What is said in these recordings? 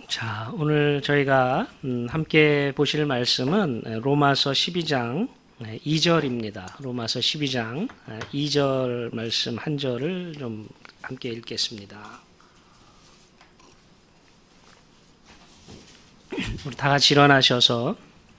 자, 오늘 저희가 함께 보실 말씀은 로마서 12장 2절입니다. 로마서 12장 2절 말씀 한 절을 좀 함께 읽겠습니다. 우리 다 같이 일어나셔서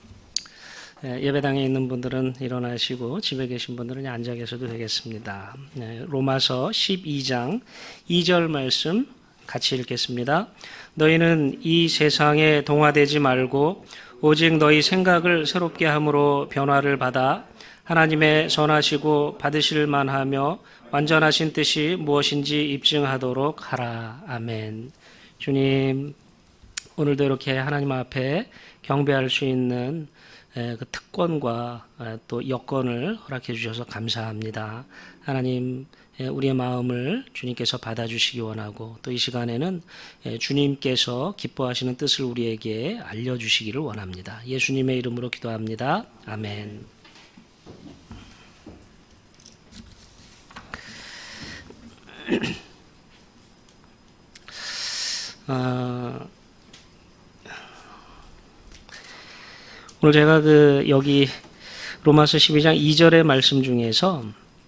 예배당에 있는 분들은 일어나시고 집에 계신 분들은 앉아 계셔도 되겠습니다. 로마서 12장 2절 말씀 같이 읽겠습니다. 너희는 이 세상에 동화되지 말고 오직 너희 생각을 새롭게 함으로 변화를 받아 하나님의 선하시고 받으실 만하며 완전하신 뜻이 무엇인지 입증하도록 하라. 아멘. 주님, 오늘도 이렇게 하나님 앞에 경배할 수 있는 그 특권과 또 여건을 허락해 주셔서 감사합니다. 하나님, 우리의 마음을 주님께서 받아주시기 원하고 또 이 시간에는 주님께서 기뻐하시는 뜻을 우리에게 알려주시기를 원합니다. 예수님의 이름으로 기도합니다. 아멘. 오늘 제가 여기 로마서 12장 2절의 말씀 중에서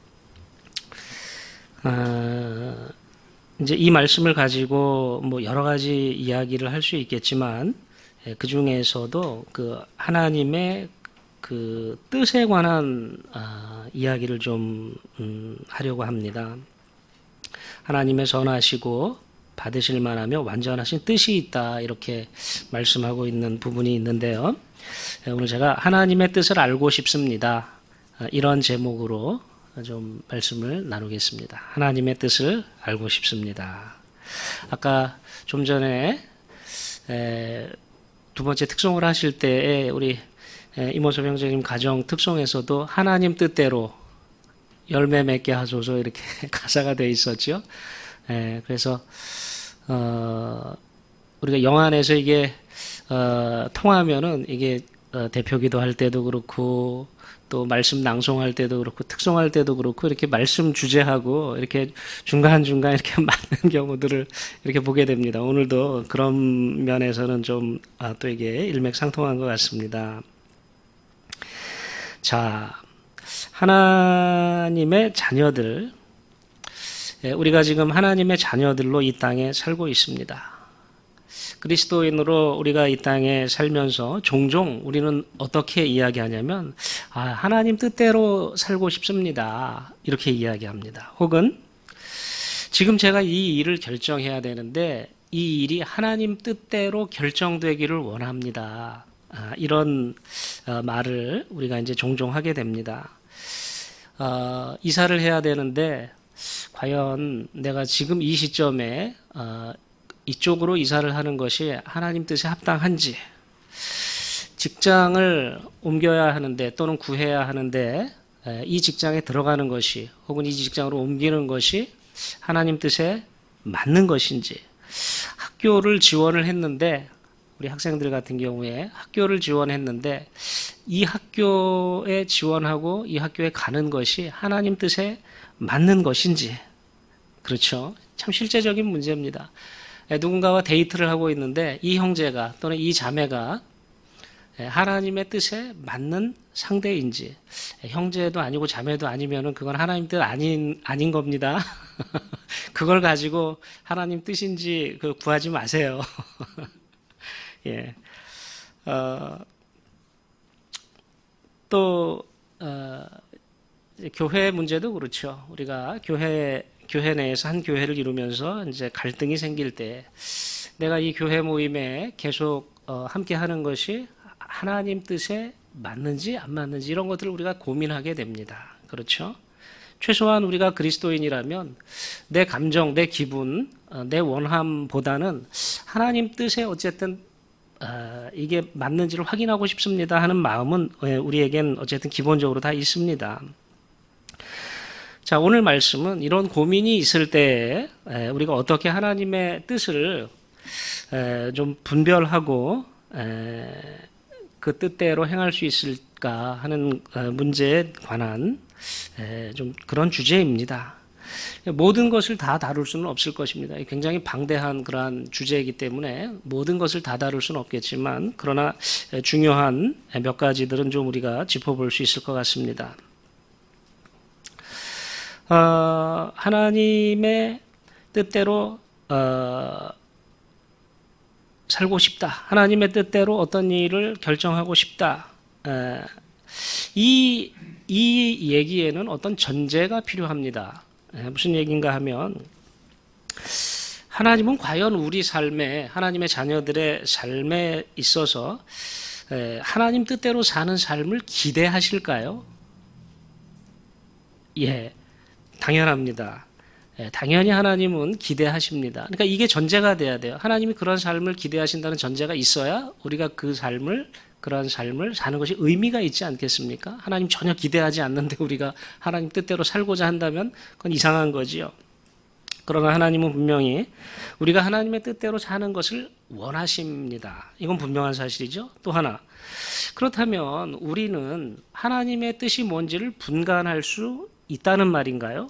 이제 이 말씀을 가지고 뭐 여러 가지 이야기를 할 수 있겠지만 그 중에서도 그 하나님의 그 뜻에 관한 이야기를 좀 하려고 합니다. 하나님의 선하시고 받으실 만하며 완전하신 뜻이 있다, 이렇게 말씀하고 있는 부분이 있는데요. 오늘 제가 하나님의 뜻을 알고 싶습니다, 이런 제목으로 좀 말씀을 나누겠습니다. 하나님의 뜻을 알고 싶습니다. 아까 좀 전에 두 번째 특송을 하실 때에 우리 이모섭 형제님 가정 특송에서도 하나님 뜻대로 열매 맺게 하소서, 이렇게 가사가 되어 있었죠. 그래서 우리가 영안에서 이게 통하면은 이게 대표기도 할 때도 그렇고 또 말씀 낭송할 때도 그렇고 특송할 때도 그렇고 이렇게 말씀 주제하고 이렇게 중간중간 이렇게 맞는 경우들을 이렇게 보게 됩니다. 오늘도 그런 면에서는 좀 또 이게 일맥상통한 것 같습니다. 자, 하나님의 자녀들, 우리가 지금 하나님의 자녀들로 이 땅에 살고 있습니다. 그리스도인으로 우리가 이 땅에 살면서 종종 우리는 어떻게 이야기하냐면 하나님 뜻대로 살고 싶습니다, 이렇게 이야기합니다. 혹은 지금 제가 이 일을 결정해야 되는데 이 일이 하나님 뜻대로 결정되기를 원합니다, 이런 말을 우리가 이제 종종 하게 됩니다. 이사를 해야 되는데 과연 내가 지금 이 시점에 이쪽으로 이사를 하는 것이 하나님 뜻에 합당한지, 직장을 옮겨야 하는데 또는 구해야 하는데 이 직장에 들어가는 것이 혹은 이 직장으로 옮기는 것이 하나님 뜻에 맞는 것인지, 학교를 지원을 했는데 우리 학생들 같은 경우에 학교를 지원했는데 이 학교에 지원하고 이 학교에 가는 것이 하나님 뜻에 맞는 것인지, 그렇죠? 참 실제적인 문제입니다. 누군가와 데이트를 하고 있는데 이 형제가 또는 이 자매가 하나님의 뜻에 맞는 상대인지, 형제도 아니고 자매도 아니면은 그건 하나님 뜻 아닌 겁니다. 그걸 가지고 하나님 뜻인지 구하지 마세요. 예. 교회 문제도 그렇죠. 우리가 교회 내에서 한 교회를 이루면서 이제 갈등이 생길 때 내가 이 교회 모임에 계속 함께 하는 것이 하나님 뜻에 맞는지 안 맞는지, 이런 것들을 우리가 고민하게 됩니다. 그렇죠? 최소한 우리가 그리스도인이라면 내 감정, 내 기분, 내 원함보다는 하나님 뜻에 어쨌든 이게 맞는지를 확인하고 싶습니다 하는 마음은 우리에겐 어쨌든 기본적으로 다 있습니다. 자, 오늘 말씀은 이런 고민이 있을 때 우리가 어떻게 하나님의 뜻을 좀 분별하고 그 뜻대로 행할 수 있을까 하는 문제에 관한 좀 그런 주제입니다. 모든 것을 다 다룰 수는 없을 것입니다. 굉장히 방대한 그러한 주제이기 때문에 모든 것을 다 다룰 수는 없겠지만 그러나 중요한 몇 가지들은 좀 우리가 짚어볼 수 있을 것 같습니다. 하나님의 뜻대로 살고 싶다. 하나님의 뜻대로 어떤 일을 결정하고 싶다. 이 얘기에는 어떤 전제가 필요합니다. 무슨 얘기인가 하면 하나님은 과연 우리 삶에 하나님의 자녀들의 삶에 있어서 하나님 뜻대로 사는 삶을 기대하실까요? 예, 당연합니다. 당연히 하나님은 기대하십니다. 그러니까 이게 전제가 돼야 돼요. 하나님이 그런 삶을 기대하신다는 전제가 있어야 우리가 그러한 삶을 사는 것이 의미가 있지 않겠습니까? 하나님 전혀 기대하지 않는데 우리가 하나님 뜻대로 살고자 한다면 그건 이상한 거지요. 그러나 하나님은 분명히 우리가 하나님의 뜻대로 사는 것을 원하십니다. 이건 분명한 사실이죠. 또 하나, 그렇다면 우리는 하나님의 뜻이 뭔지를 분간할 수 있다는 말인가요?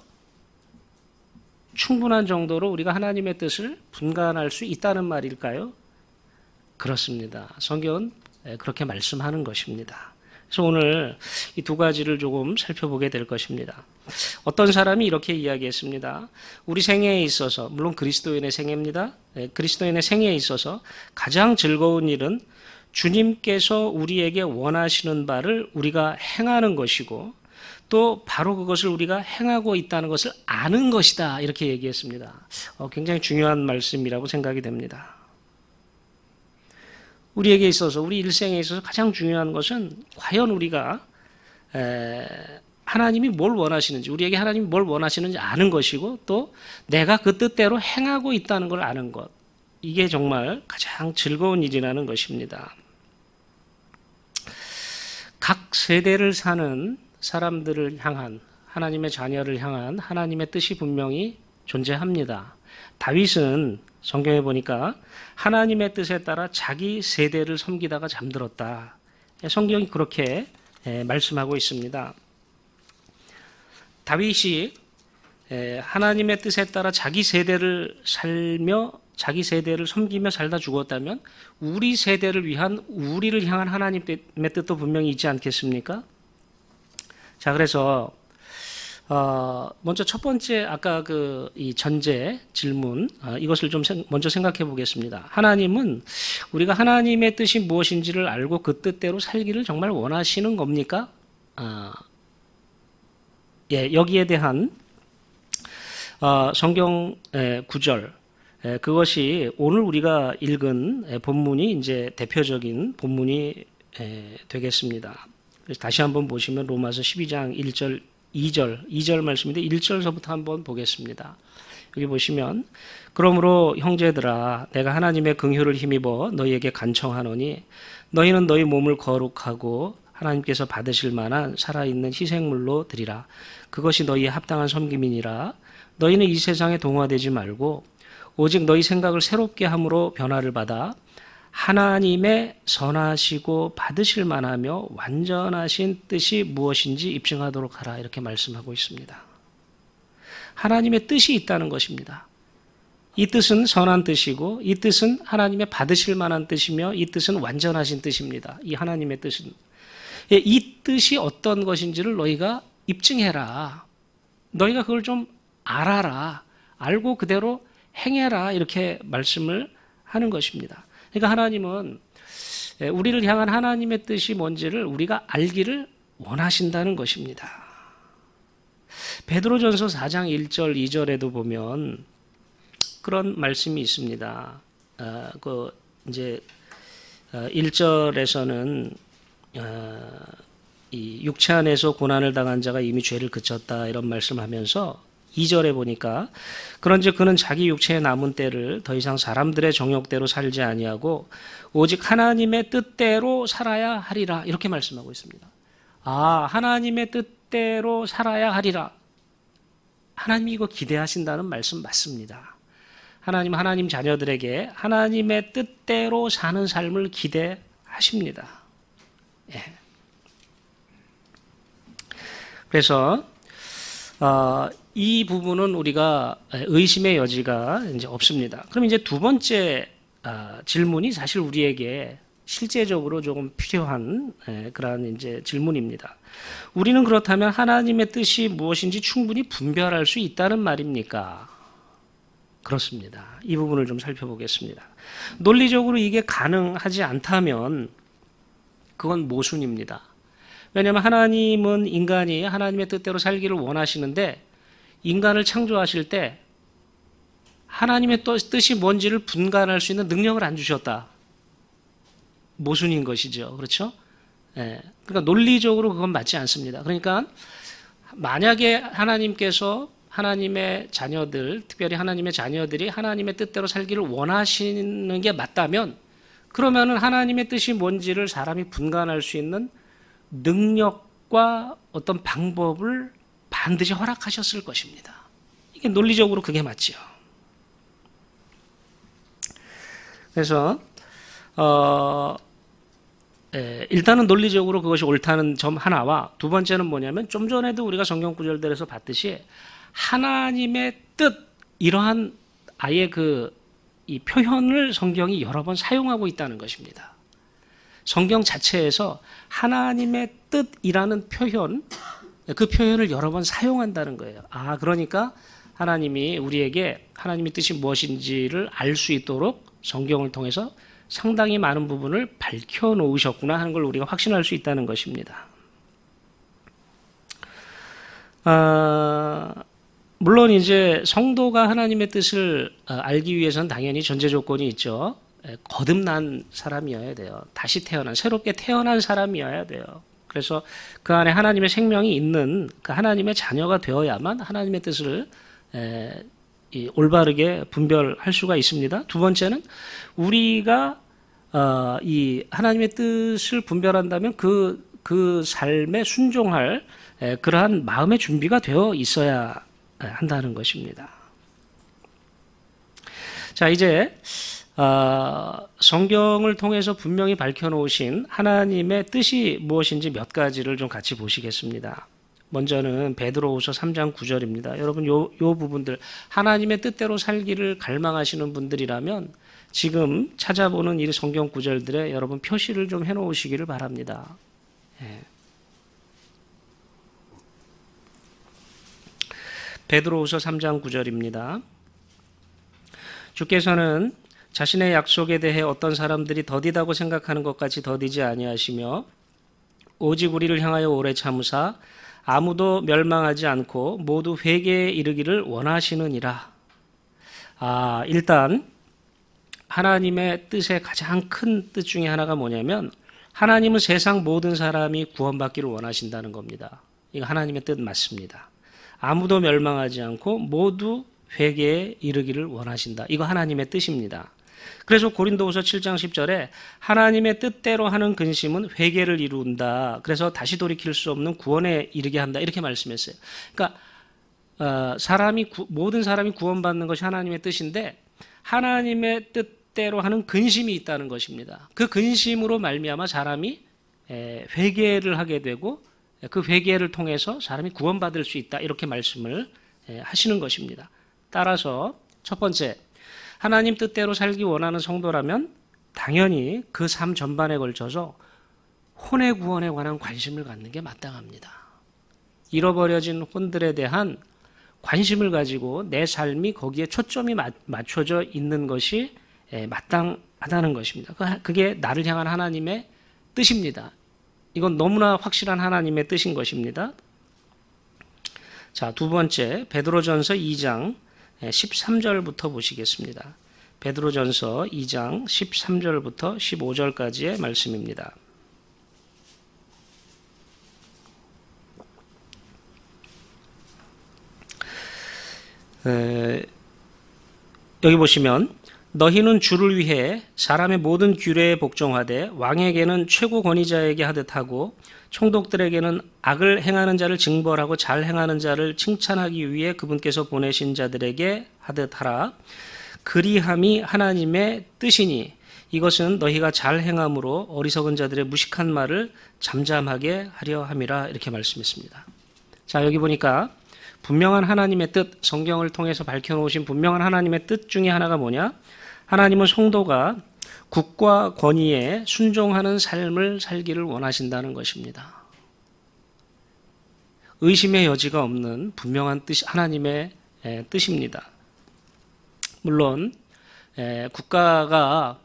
충분한 정도로 우리가 하나님의 뜻을 분간할 수 있다는 말일까요? 그렇습니다. 성경은 그렇게 말씀하는 것입니다. 그래서 오늘 이 두 가지를 조금 살펴보게 될 것입니다. 어떤 사람이 이렇게 이야기했습니다. 우리 생애에 있어서, 물론 그리스도인의 생애입니다. 그리스도인의 생애에 있어서 가장 즐거운 일은 주님께서 우리에게 원하시는 바를 우리가 행하는 것이고 또 바로 그것을 우리가 행하고 있다는 것을 아는 것이다. 이렇게 얘기했습니다. 굉장히 중요한 말씀이라고 생각이 됩니다. 우리에게 있어서, 우리 일생에 있어서 가장 중요한 것은 과연 우리가 하나님이 뭘 원하시는지, 우리에게 하나님이 뭘 원하시는지 아는 것이고 또 내가 그 뜻대로 행하고 있다는 걸 아는 것. 이게 정말 가장 즐거운 일이라는 것입니다. 각 세대를 사는 사람들을 향한, 하나님의 자녀를 향한 하나님의 뜻이 분명히 존재합니다. 다윗은 성경에 보니까 하나님의 뜻에 따라 자기 세대를 섬기다가 잠들었다. 성경이 그렇게 말씀하고 있습니다. 다윗이 하나님의 뜻에 따라 자기 세대를 살며 자기 세대를 섬기며 살다 죽었다면 우리 세대를 위한, 우리를 향한 하나님의 뜻도 분명히 있지 않겠습니까? 자, 그래서 먼저 첫 번째 아까 이 전제 질문 이것을 좀 먼저 생각해 보겠습니다. 하나님은 우리가 하나님의 뜻이 무엇인지를 알고 그 뜻대로 살기를 정말 원하시는 겁니까? 예, 여기에 대한 성경 구절 그것이 오늘 우리가 읽은 본문이 이제 대표적인 본문이 되겠습니다. 그래서 다시 한번 보시면 로마서 12장 1절 2절 말씀인데 1절서부터 한번 보겠습니다. 여기 보시면 그러므로 형제들아 내가 하나님의 긍휼을 힘입어 너희에게 간청하노니 너희는 너희 몸을 거룩하고 하나님께서 받으실 만한 살아있는 희생물로 드리라. 그것이 너희의 합당한 섬김이니라. 너희는 이 세상에 동화되지 말고 오직 너희 생각을 새롭게 함으로 변화를 받아 하나님의 선하시고 받으실 만하며 완전하신 뜻이 무엇인지 입증하도록 하라. 이렇게 말씀하고 있습니다. 하나님의 뜻이 있다는 것입니다. 이 뜻은 선한 뜻이고 이 뜻은 하나님의 받으실 만한 뜻이며 이 뜻은 완전하신 뜻입니다. 이 하나님의 뜻은. 이 뜻이 어떤 것인지를 너희가 입증해라. 너희가 그걸 좀 알아라. 알고 그대로 행해라. 이렇게 말씀을 하는 것입니다. 그러니까 하나님은 우리를 향한 하나님의 뜻이 뭔지를 우리가 알기를 원하신다는 것입니다. 베드로전서 4장 1절 2절에도 보면 그런 말씀이 있습니다. 이제 1절에서는 이 육체 안에서 고난을 당한 자가 이미 죄를 그쳤다 이런 말씀하면서 2절에 보니까 그런즉 그는 자기 육체에 남은 때를 더 이상 사람들의 정욕대로 살지 아니하고 오직 하나님의 뜻대로 살아야 하리라 이렇게 말씀하고 있습니다. 하나님의 뜻대로 살아야 하리라. 하나님이 이거 기대하신다는 말씀 맞습니다. 하나님 자녀들에게 하나님의 뜻대로 사는 삶을 기대하십니다. 그래서 이 부분은 우리가 의심의 여지가 이제 없습니다. 그럼 이제 두 번째 질문이 사실 우리에게 실제적으로 조금 필요한 그러한 이제 질문입니다. 우리는 그렇다면 하나님의 뜻이 무엇인지 충분히 분별할 수 있다는 말입니까? 그렇습니다. 이 부분을 좀 살펴보겠습니다. 논리적으로 이게 가능하지 않다면 그건 모순입니다. 왜냐하면 하나님은 인간이 하나님의 뜻대로 살기를 원하시는데 인간을 창조하실 때 하나님의 뜻이 뭔지를 분간할 수 있는 능력을 안 주셨다. 모순인 것이죠. 그렇죠? 그러니까 논리적으로 그건 맞지 않습니다. 그러니까 만약에 하나님께서 하나님의 자녀들, 특별히 하나님의 자녀들이 하나님의 뜻대로 살기를 원하시는 게 맞다면 그러면은 하나님의 뜻이 뭔지를 사람이 분간할 수 있는 능력과 어떤 방법을 반드시 허락하셨을 것입니다. 이게 논리적으로 그게 맞죠. 그래서 일단은 논리적으로 그것이 옳다는 점 하나와 두 번째는 뭐냐면 좀 전에도 우리가 성경 구절들에서 봤듯이 하나님의 뜻 이러한 아예 이 표현을 성경이 여러 번 사용하고 있다는 것입니다. 성경 자체에서 하나님의 뜻이라는 표현, 그 표현을 여러 번 사용한다는 거예요. 그러니까 하나님이 우리에게 하나님의 뜻이 무엇인지를 알 수 있도록 성경을 통해서 상당히 많은 부분을 밝혀놓으셨구나 하는 걸 우리가 확신할 수 있다는 것입니다. 물론 이제 성도가 하나님의 뜻을 알기 위해서는 당연히 전제 조건이 있죠. 거듭난 사람이어야 돼요. 다시 태어난, 새롭게 태어난 사람이어야 돼요. 그래서 그 안에 하나님의 생명이 있는 그 하나님의 자녀가 되어야만 하나님의 뜻을 올바르게 분별할 수가 있습니다. 두 번째는 우리가 이 하나님의 뜻을 분별한다면 그 삶에 순종할 그러한 마음의 준비가 되어 있어야 한다는 것입니다. 자, 이제 성경을 통해서 분명히 밝혀놓으신 하나님의 뜻이 무엇인지 몇 가지를 좀 같이 보시겠습니다. 먼저는 베드로후서 3장 9절입니다. 여러분 요 부분들 하나님의 뜻대로 살기를 갈망하시는 분들이라면 지금 찾아보는 이 성경 구절들에 여러분 표시를 좀 해놓으시기를 바랍니다. 베드로후서 3장 9절입니다. 주께서는 자신의 약속에 대해 어떤 사람들이 더디다고 생각하는 것 같이 더디지 아니하시며 오직 우리를 향하여 오래 참으사 아무도 멸망하지 않고 모두 회개에 이르기를 원하시느니라. 일단 하나님의 뜻의 가장 큰 뜻 중에 하나가 뭐냐면 하나님은 세상 모든 사람이 구원받기를 원하신다는 겁니다. 이거 하나님의 뜻 맞습니다. 아무도 멸망하지 않고 모두 회개에 이르기를 원하신다. 이거 하나님의 뜻입니다. 그래서 고린도후서 7장 10절에 하나님의 뜻대로 하는 근심은 회개를 이룬다. 그래서 다시 돌이킬 수 없는 구원에 이르게 한다. 이렇게 말씀했어요. 그러니까 모든 사람이 구원받는 것이 하나님의 뜻인데 하나님의 뜻대로 하는 근심이 있다는 것입니다. 그 근심으로 말미암아 사람이 회개를 하게 되고 그 회개를 통해서 사람이 구원받을 수 있다. 이렇게 말씀을 하시는 것입니다. 따라서 첫 번째, 하나님 뜻대로 살기 원하는 성도라면 당연히 그 삶 전반에 걸쳐서 혼의 구원에 관한 관심을 갖는 게 마땅합니다. 잃어버려진 혼들에 대한 관심을 가지고 내 삶이 거기에 초점이 맞춰져 있는 것이 마땅하다는 것입니다. 그게 나를 향한 하나님의 뜻입니다. 이건 너무나 확실한 하나님의 뜻인 것입니다. 자, 두 번째, 베드로전서 2장 13절부터 보시겠습니다. 베드로전서 2장 13절부터 15절까지의 말씀입니다. 여기 보시면 너희는 주를 위해 사람의 모든 규례에 복종하되 왕에게는 최고 권위자에게 하듯 하고 총독들에게는 악을 행하는 자를 징벌하고 잘 행하는 자를 칭찬하기 위해 그분께서 보내신 자들에게 하듯 하라. 그리함이 하나님의 뜻이니 이것은 너희가 잘 행함으로 어리석은 자들의 무식한 말을 잠잠하게 하려 함이라. 이렇게 말씀했습니다. 자, 여기 보니까 분명한 하나님의 뜻, 성경을 통해서 밝혀놓으신 분명한 하나님의 뜻 중에 하나가 뭐냐? 하나님은 성도가 국과 권위에 순종하는 삶을 살기를 원하신다는 것입니다. 의심의 여지가 없는 분명한 뜻, 하나님의 뜻입니다. 물론 국가가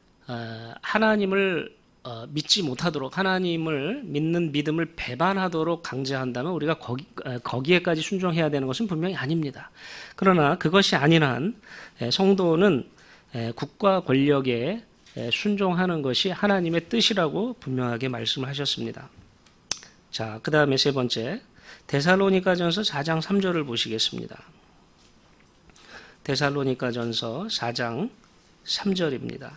하나님을 믿지 못하도록, 하나님을 믿는 믿음을 배반하도록 강제한다면 우리가 거기에까지 순종해야 되는 것은 분명히 아닙니다. 그러나 그것이 아닌 한 성도는 국가 권력에 순종하는 것이 하나님의 뜻이라고 분명하게 말씀을 하셨습니다. 자, 그 다음에 세 번째, 데살로니가전서 4장 3절을 보시겠습니다. 데살로니가전서 4장 3절입니다.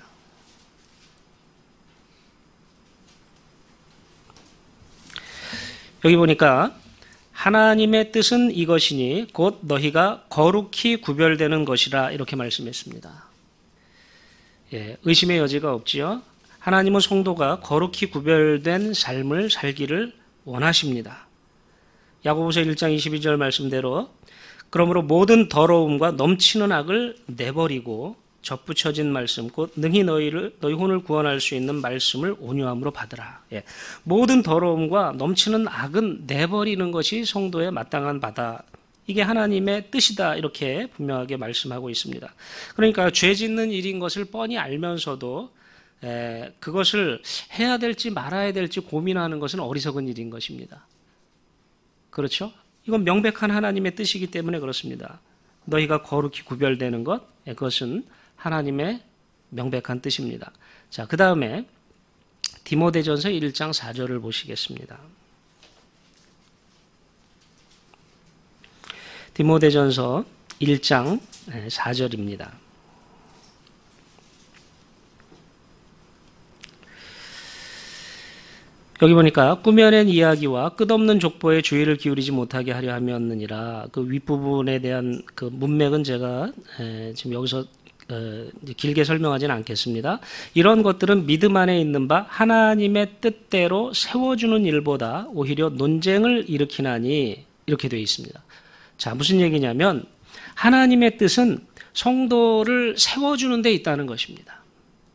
여기 보니까 하나님의 뜻은 이것이니 곧 너희가 거룩히 구별되는 것이라 이렇게 말씀했습니다. 의심의 여지가 없지요. 하나님은 성도가 거룩히 구별된 삶을 살기를 원하십니다. 야고보서 1장 22절 말씀대로 그러므로 모든 더러움과 넘치는 악을 내버리고 접붙여진 말씀 곧 능히 너희 혼을 구원할 수 있는 말씀을 온유함으로 받으라. 모든 더러움과 넘치는 악은 내버리는 것이 성도의 마땅한 바다. 이게 하나님의 뜻이다 이렇게 분명하게 말씀하고 있습니다. 그러니까 죄 짓는 일인 것을 뻔히 알면서도 그것을 해야 될지 말아야 될지 고민하는 것은 어리석은 일인 것입니다. 그렇죠? 이건 명백한 하나님의 뜻이기 때문에 그렇습니다. 너희가 거룩히 구별되는 것, 그것은 하나님의 명백한 뜻입니다. 자, 그 다음에 디모데전서 1장 4절을 보시겠습니다. 디모데전서 1장 4절입니다. 여기 보니까 꾸며낸 이야기와 끝없는 족보에 주의를 기울이지 못하게 하려 함이었느니라. 그 윗부분에 대한 그 문맥은 제가 지금 여기서 길게 설명하지는 않겠습니다. 이런 것들은 믿음 안에 있는 바 하나님의 뜻대로 세워주는 일보다 오히려 논쟁을 일으키나니 이렇게 되어 있습니다. 자, 무슨 얘기냐면 하나님의 뜻은 성도를 세워주는 데 있다는 것입니다.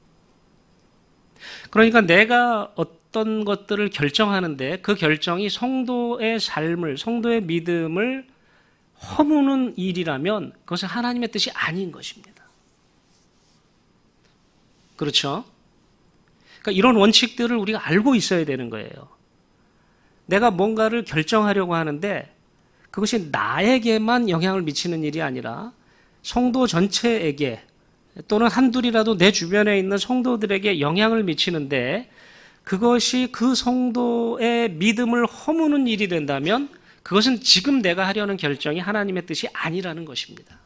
그러니까 내가 어떤 것들을 결정하는데 그 결정이 성도의 삶을, 성도의 믿음을 허무는 일이라면 그것은 하나님의 뜻이 아닌 것입니다. 그렇죠? 그러니까 이런 원칙들을 우리가 알고 있어야 되는 거예요. 내가 뭔가를 결정하려고 하는데 그것이 나에게만 영향을 미치는 일이 아니라 성도 전체에게 또는 한둘이라도 내 주변에 있는 성도들에게 영향을 미치는데 그것이 그 성도의 믿음을 허무는 일이 된다면 그것은 지금 내가 하려는 결정이 하나님의 뜻이 아니라는 것입니다.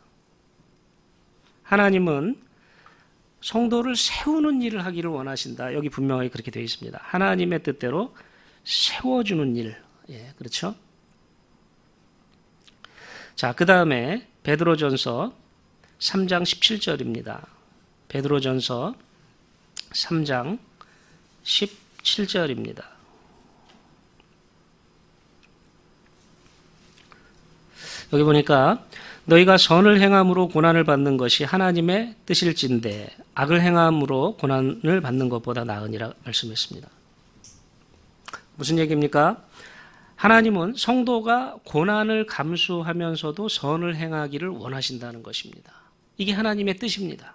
하나님은 성도를 세우는 일을 하기를 원하신다. 여기 분명하게 그렇게 되어 있습니다. 하나님의 뜻대로 세워주는 일. 그렇죠? 자, 그 다음에 베드로전서 3장 17절입니다. 베드로전서 3장 17절입니다. 여기 보니까 너희가 선을 행함으로 고난을 받는 것이 하나님의 뜻일진데 악을 행함으로 고난을 받는 것보다 나으니라 말씀했습니다. 무슨 얘기입니까? 하나님은 성도가 고난을 감수하면서도 선을 행하기를 원하신다는 것입니다. 이게 하나님의 뜻입니다.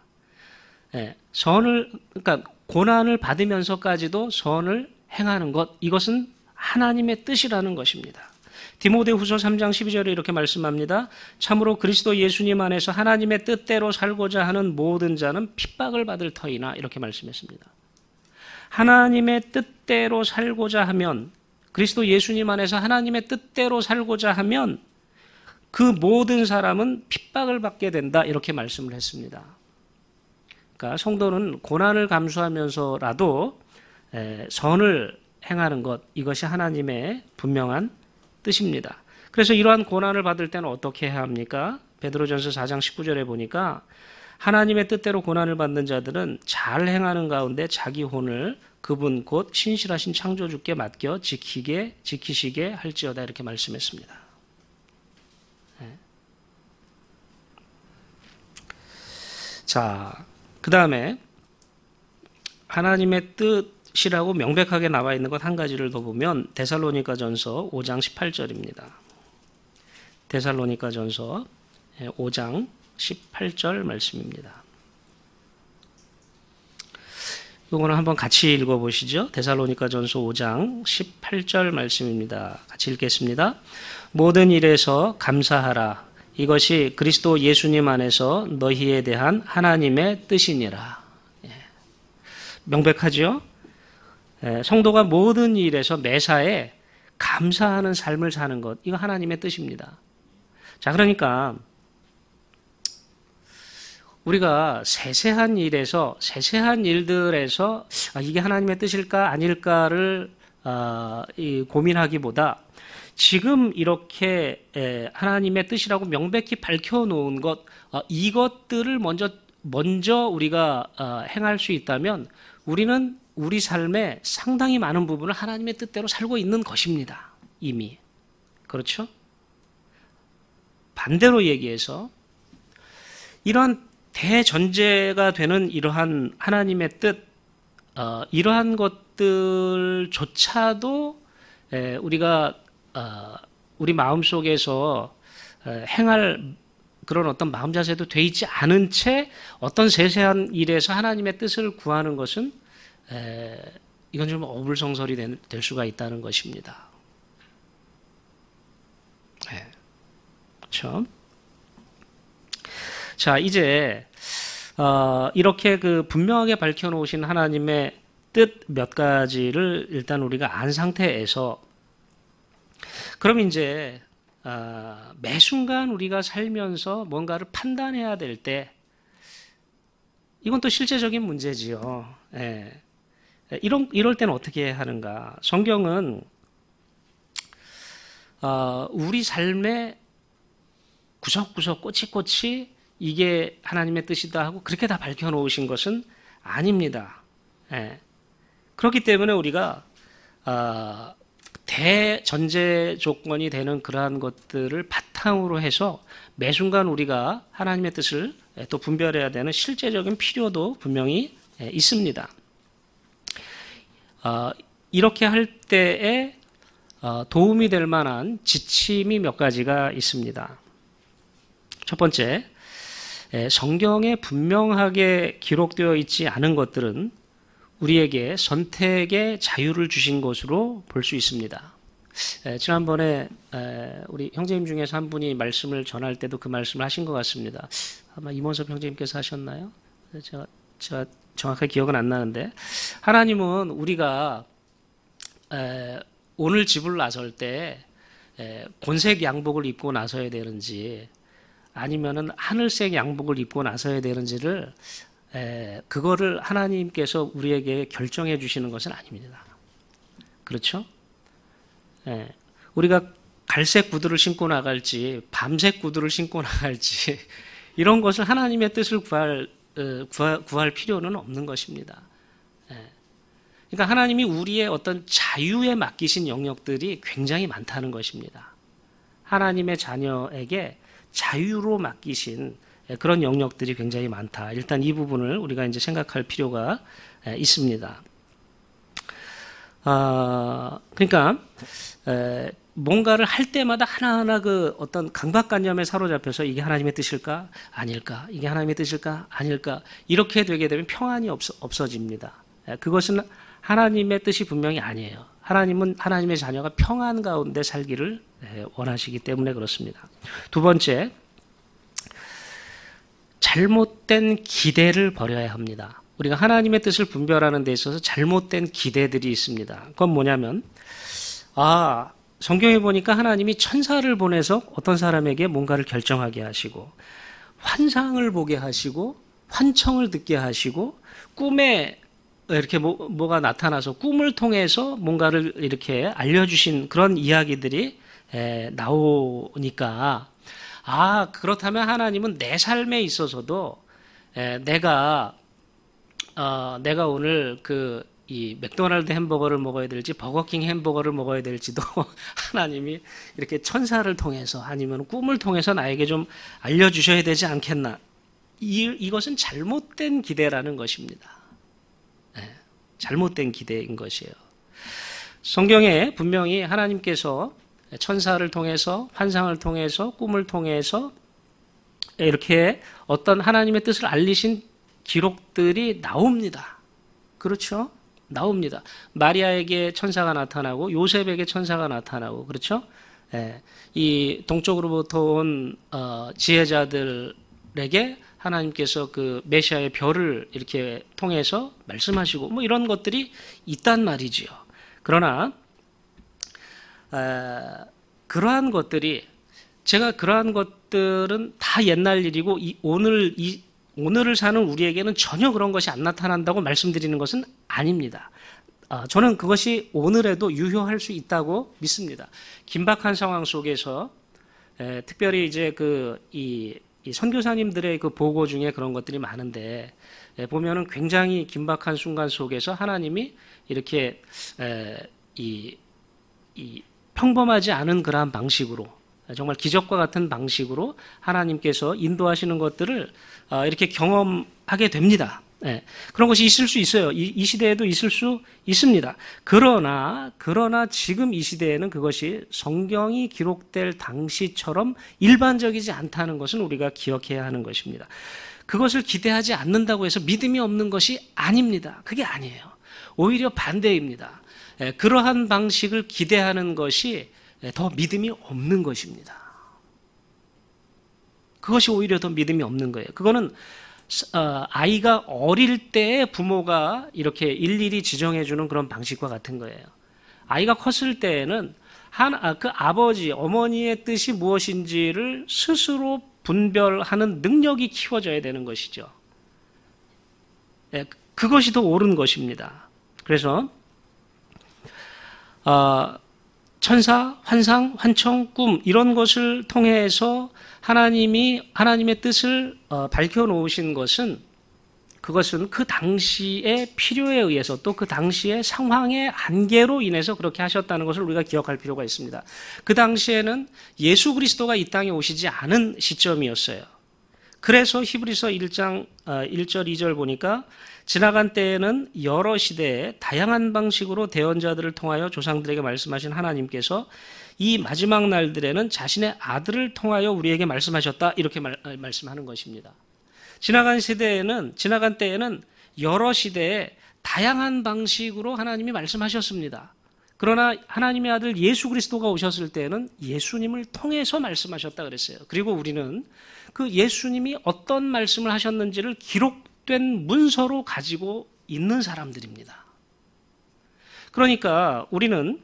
그러니까 고난을 받으면서까지도 선을 행하는 것, 이것은 하나님의 뜻이라는 것입니다. 디모데후서 3장 12절에 이렇게 말씀합니다. 참으로 그리스도 예수님 안에서 하나님의 뜻대로 살고자 하는 모든 자는 핍박을 받을 터이나 이렇게 말씀했습니다. 하나님의 뜻대로 살고자 하면, 그리스도 예수님 안에서 하나님의 뜻대로 살고자 하면 그 모든 사람은 핍박을 받게 된다 이렇게 말씀을 했습니다. 그러니까 성도는 고난을 감수하면서라도 선을 행하는 것, 이것이 하나님의 분명한 뜻입니다. 그래서 이러한 고난을 받을 때는 어떻게 해야 합니까? 베드로전서 4장 19절에 보니까 하나님의 뜻대로 고난을 받는 자들은 잘 행하는 가운데 자기 혼을 그분 곧 신실하신 창조주께 맡겨 지키시게 할지어다 이렇게 말씀했습니다. 자, 그 다음에 하나님의 뜻이라고 명백하게 나와 있는 것 한 가지를 더 보면 데살로니가전서 5장 18절입니다. 데살로니가전서 5장 18절 말씀입니다. 이거는 한번 같이 읽어보시죠. 데살로니가전서 5장 18절 말씀입니다. 같이 읽겠습니다. 모든 일에서 감사하라. 이것이 그리스도 예수님 안에서 너희에 대한 하나님의 뜻이니라. 명백하죠? 성도가 모든 일에서 매사에 감사하는 삶을 사는 것, 이거 하나님의 뜻입니다. 자, 그러니까 우리가 세세한 일들에서 이게 하나님의 뜻일까 아닐까를 고민하기보다 지금 이렇게 하나님의 뜻이라고 명백히 밝혀놓은 것, 이것들을 먼저 우리가 행할 수 있다면 우리는 우리 삶의 상당히 많은 부분을 하나님의 뜻대로 살고 있는 것입니다. 이미. 그렇죠? 반대로 얘기해서 이러한 대전제가 되는 이러한 하나님의 뜻, 이러한 것들조차도 우리가 우리 마음속에서 행할 그런 어떤 마음 자세도 돼 있지 않은 채 어떤 세세한 일에서 하나님의 뜻을 구하는 것은 이건 좀 어불성설이 될 수가 있다는 것입니다. 그렇죠? 자, 이제 이렇게 분명하게 밝혀놓으신 하나님의 뜻 몇 가지를 일단 우리가 안 상태에서 그럼 이제 매 순간 우리가 살면서 뭔가를 판단해야 될 때 이건 또 실제적인 문제지요. 이럴 때는 어떻게 하는가? 성경은 우리 삶의 구석구석 꼬치꼬치 이게 하나님의 뜻이다 하고 그렇게 다 밝혀놓으신 것은 아닙니다. 그렇기 때문에 우리가 대전제 조건이 되는 그러한 것들을 바탕으로 해서 매 순간 우리가 하나님의 뜻을 또 분별해야 되는 실제적인 필요도 분명히 있습니다. 이렇게 할 때에 도움이 될 만한 지침이 몇 가지가 있습니다. 첫 번째, 성경에 분명하게 기록되어 있지 않은 것들은 우리에게 선택의 자유를 주신 것으로 볼 수 있습니다. 지난번에 우리 형제님 중에서 한 분이 말씀을 전할 때도 그 말씀을 하신 것 같습니다. 아마 임원섭 형제님께서 하셨나요? 제가 정확하게 기억은 안 나는데 하나님은 우리가 오늘 집을 나설 때 곤색 양복을 입고 나서야 되는지 아니면은 하늘색 양복을 입고 나서야 되는지를 그거를 하나님께서 우리에게 결정해 주시는 것은 아닙니다. 그렇죠? 우리가 갈색 구두를 신고 나갈지 밤색 구두를 신고 나갈지 이런 것을 하나님의 뜻을 구할 필요는 없는 것입니다. 그러니까 하나님이 우리의 어떤 자유에 맡기신 영역들이 굉장히 많다는 것입니다. 하나님의 자녀에게 자유로 맡기신 그런 영역들이 굉장히 많다. 일단 이 부분을 우리가 이제 생각할 필요가 있습니다. 그러니까 뭔가를 할 때마다 하나하나 어떤 강박관념에 사로잡혀서 이게 하나님의 뜻일까? 아닐까? 이게 하나님의 뜻일까? 아닐까? 이렇게 되게 되면 평안이 없어집니다. 그것은 하나님의 뜻이 분명히 아니에요. 하나님은 하나님의 자녀가 평안 가운데 살기를 원하시기 때문에 그렇습니다. 두 번째, 잘못된 기대를 버려야 합니다. 우리가 하나님의 뜻을 분별하는 데 있어서 잘못된 기대들이 있습니다. 그건 뭐냐면 성경에 보니까 하나님이 천사를 보내서 어떤 사람에게 뭔가를 결정하게 하시고 환상을 보게 하시고 환청을 듣게 하시고 꿈에 이렇게 뭐가 나타나서 꿈을 통해서 뭔가를 이렇게 알려주신 그런 이야기들이 나오니까 그렇다면 하나님은 내 삶에 있어서도 내가 오늘 이 맥도날드 햄버거를 먹어야 될지 버거킹 햄버거를 먹어야 될지도 하나님이 이렇게 천사를 통해서 아니면 꿈을 통해서 나에게 좀 알려주셔야 되지 않겠나. 이것은 잘못된 기대라는 것입니다. 잘못된 기대인 것이에요. 성경에 분명히 하나님께서 천사를 통해서, 환상을 통해서, 꿈을 통해서 이렇게 어떤 하나님의 뜻을 알리신 기록들이 나옵니다. 그렇죠? 나옵니다. 마리아에게 천사가 나타나고 요셉에게 천사가 나타나고, 그렇죠? 이 동쪽으로부터 온 지혜자들에게 하나님께서 그 메시아의 별을 이렇게 통해서 말씀하시고 뭐 이런 것들이 있단 말이지요. 그러나 그러한 것들이, 제가 그러한 것들은 다 옛날 일이고 오늘을 사는 우리에게는 전혀 그런 것이 안 나타난다고 말씀드리는 것은 아닙니다. 저는 그것이 오늘에도 유효할 수 있다고 믿습니다. 긴박한 상황 속에서 특별히 이제 이 선교사님들의 그 보고 중에 그런 것들이 많은데, 보면은 굉장히 긴박한 순간 속에서 하나님이 이렇게 이 평범하지 않은 그러한 방식으로, 정말 기적과 같은 방식으로 하나님께서 인도하시는 것들을 이렇게 경험하게 됩니다. 그런 것이 있을 수 있어요. 이 시대에도 있을 수 있습니다. 그러나 지금 이 시대에는 그것이 성경이 기록될 당시처럼 일반적이지 않다는 것은 우리가 기억해야 하는 것입니다. 그것을 기대하지 않는다고 해서 믿음이 없는 것이 아닙니다. 그게 아니에요. 오히려 반대입니다. 그러한 방식을 기대하는 것이 더 믿음이 없는 것입니다. 그것이 오히려 더 믿음이 없는 거예요. 그거는 아이가 어릴 때 부모가 이렇게 일일이 지정해주는 그런 방식과 같은 거예요. 아이가 컸을 때에는 그 아버지, 어머니의 뜻이 무엇인지를 스스로 분별하는 능력이 키워져야 되는 것이죠. 그것이 더 옳은 것입니다. 그래서 천사, 환상, 환청, 꿈 이런 것을 통해서 하나님의 뜻을 밝혀놓으신 것은, 그것은 그 당시의 필요에 의해서 또 그 당시의 상황의 한계로 인해서 그렇게 하셨다는 것을 우리가 기억할 필요가 있습니다. 그 당시에는 예수 그리스도가 이 땅에 오시지 않은 시점이었어요. 그래서 히브리서 1장 1절 2절 보니까, 지나간 때에는 여러 시대에 다양한 방식으로 대언자들을 통하여 조상들에게 말씀하신 하나님께서 이 마지막 날들에는 자신의 아들을 통하여 우리에게 말씀하셨다, 이렇게 말씀하는 것입니다. 지나간 때에는 여러 시대에 다양한 방식으로 하나님이 말씀하셨습니다. 그러나 하나님의 아들 예수 그리스도가 오셨을 때는 예수님을 통해서 말씀하셨다 그랬어요. 그리고 우리는 그 예수님이 어떤 말씀을 하셨는지를 기록된 문서로 가지고 있는 사람들입니다. 그러니까 우리는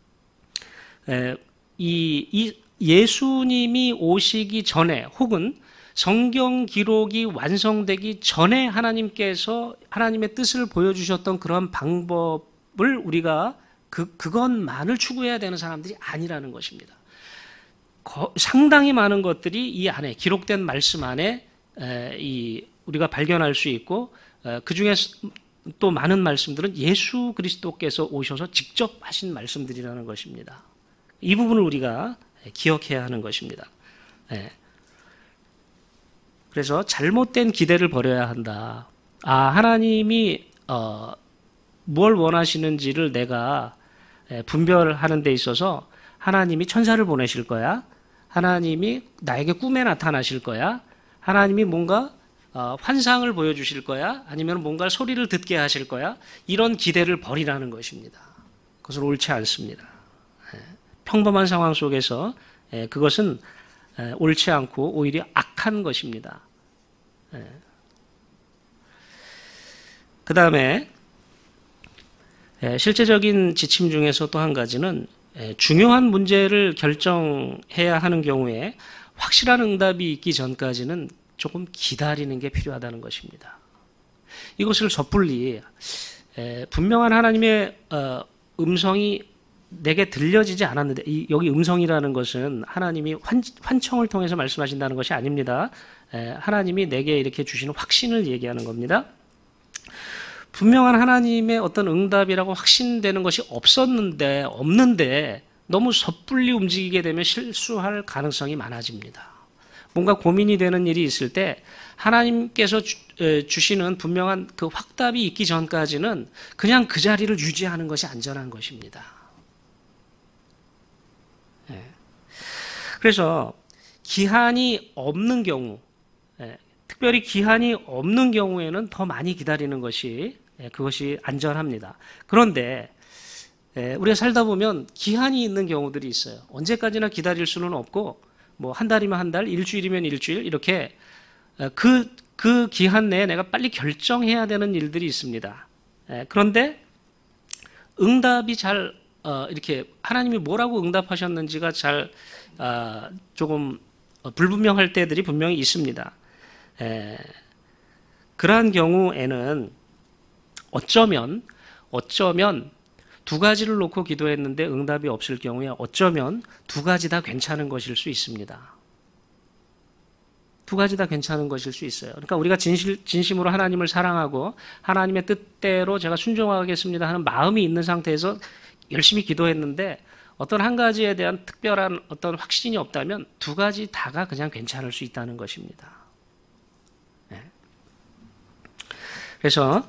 이 예수님이 오시기 전에, 혹은 성경 기록이 완성되기 전에 하나님께서 하나님의 뜻을 보여주셨던 그런 방법을 우리가 그것만을 추구해야 되는 사람들이 아니라는 것입니다. 상당히 많은 것들이 이 안에, 기록된 말씀 안에 우리가 발견할 수 있고, 그 중에 또 많은 말씀들은 예수 그리스도께서 오셔서 직접 하신 말씀들이라는 것입니다. 이 부분을 우리가 기억해야 하는 것입니다. 그래서 잘못된 기대를 버려야 한다. 하나님이 뭘 원하시는지를 내가 분별하는 데 있어서 하나님이 천사를 보내실 거야, 하나님이 나에게 꿈에 나타나실 거야, 하나님이 뭔가 환상을 보여주실 거야, 아니면 뭔가 소리를 듣게 하실 거야, 이런 기대를 버리라는 것입니다. 그것은 옳지 않습니다. 평범한 상황 속에서 그것은 옳지 않고 오히려 악한 것입니다. 그 다음에 실제적인 지침 중에서 또 한 가지는, 중요한 문제를 결정해야 하는 경우에 확실한 응답이 있기 전까지는 조금 기다리는 게 필요하다는 것입니다. 이것을 섣불리 분명한 하나님의 음성이 내게 들려지지 않았는데, 여기 음성이라는 것은 하나님이 환청을 통해서 말씀하신다는 것이 아닙니다. 하나님이 내게 이렇게 주시는 확신을 얘기하는 겁니다. 분명한 하나님의 어떤 응답이라고 확신되는 것이 없는데 너무 섣불리 움직이게 되면 실수할 가능성이 많아집니다. 뭔가 고민이 되는 일이 있을 때 하나님께서 주시는 분명한 그 확답이 있기 전까지는 그냥 그 자리를 유지하는 것이 안전한 것입니다. 예. 그래서 기한이 없는 경우, 특별히 기한이 없는 경우에는 더 많이 기다리는 것이 그것이 안전합니다. 그런데 우리가 살다 보면 기한이 있는 경우들이 있어요. 언제까지나 기다릴 수는 없고 뭐 한 달이면 한 달, 일주일이면 일주일 이렇게 그 기한 내에 내가 빨리 결정해야 되는 일들이 있습니다. 그런데 응답이 잘 이렇게 하나님이 뭐라고 응답하셨는지가 잘 조금 불분명할 때들이 분명히 있습니다. 그러한 경우에는 어쩌면 두 가지를 놓고 기도했는데 응답이 없을 경우에 어쩌면 두 가지 다 괜찮은 것일 수 있습니다. 두 가지 다 괜찮은 것일 수 있어요. 그러니까 우리가 진심으로 하나님을 사랑하고 하나님의 뜻대로 제가 순종하겠습니다 하는 마음이 있는 상태에서 열심히 기도했는데 어떤 한 가지에 대한 특별한 어떤 확신이 없다면 두 가지 다가 그냥 괜찮을 수 있다는 것입니다. 그래서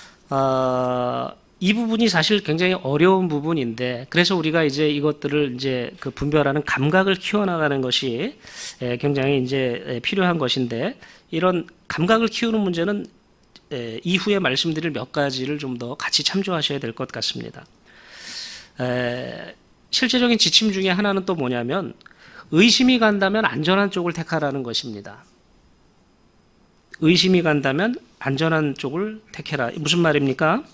이 부분이 사실 굉장히 어려운 부분인데 그래서 우리가 이제 이것들을 이제 그 분별하는 감각을 키워나가는 것이 굉장히 이제 필요한 것인데 이런 감각을 키우는 문제는 이후에 말씀드릴 몇 가지를 좀 더 같이 참조하셔야 될 것 같습니다. 실제적인 지침 중에 하나는 또 뭐냐면 의심이 간다면 안전한 쪽을 택하라는 것입니다. 의심이 간다면 안전한 쪽을 택해라. 무슨 말입니까?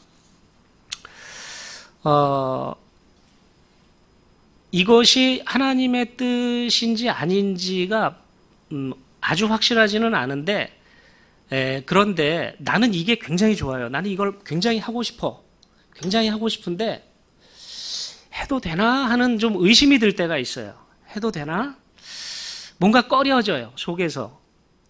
이것이 하나님의 뜻인지 아닌지가 아주 확실하지는 않은데 그런데 나는 이게 굉장히 좋아요. 나는 이걸 굉장히 하고 싶어. 굉장히 하고 싶은데 해도 되나 하는 좀 의심이 들 때가 있어요. 해도 되나? 뭔가 꺼려져요. 속에서.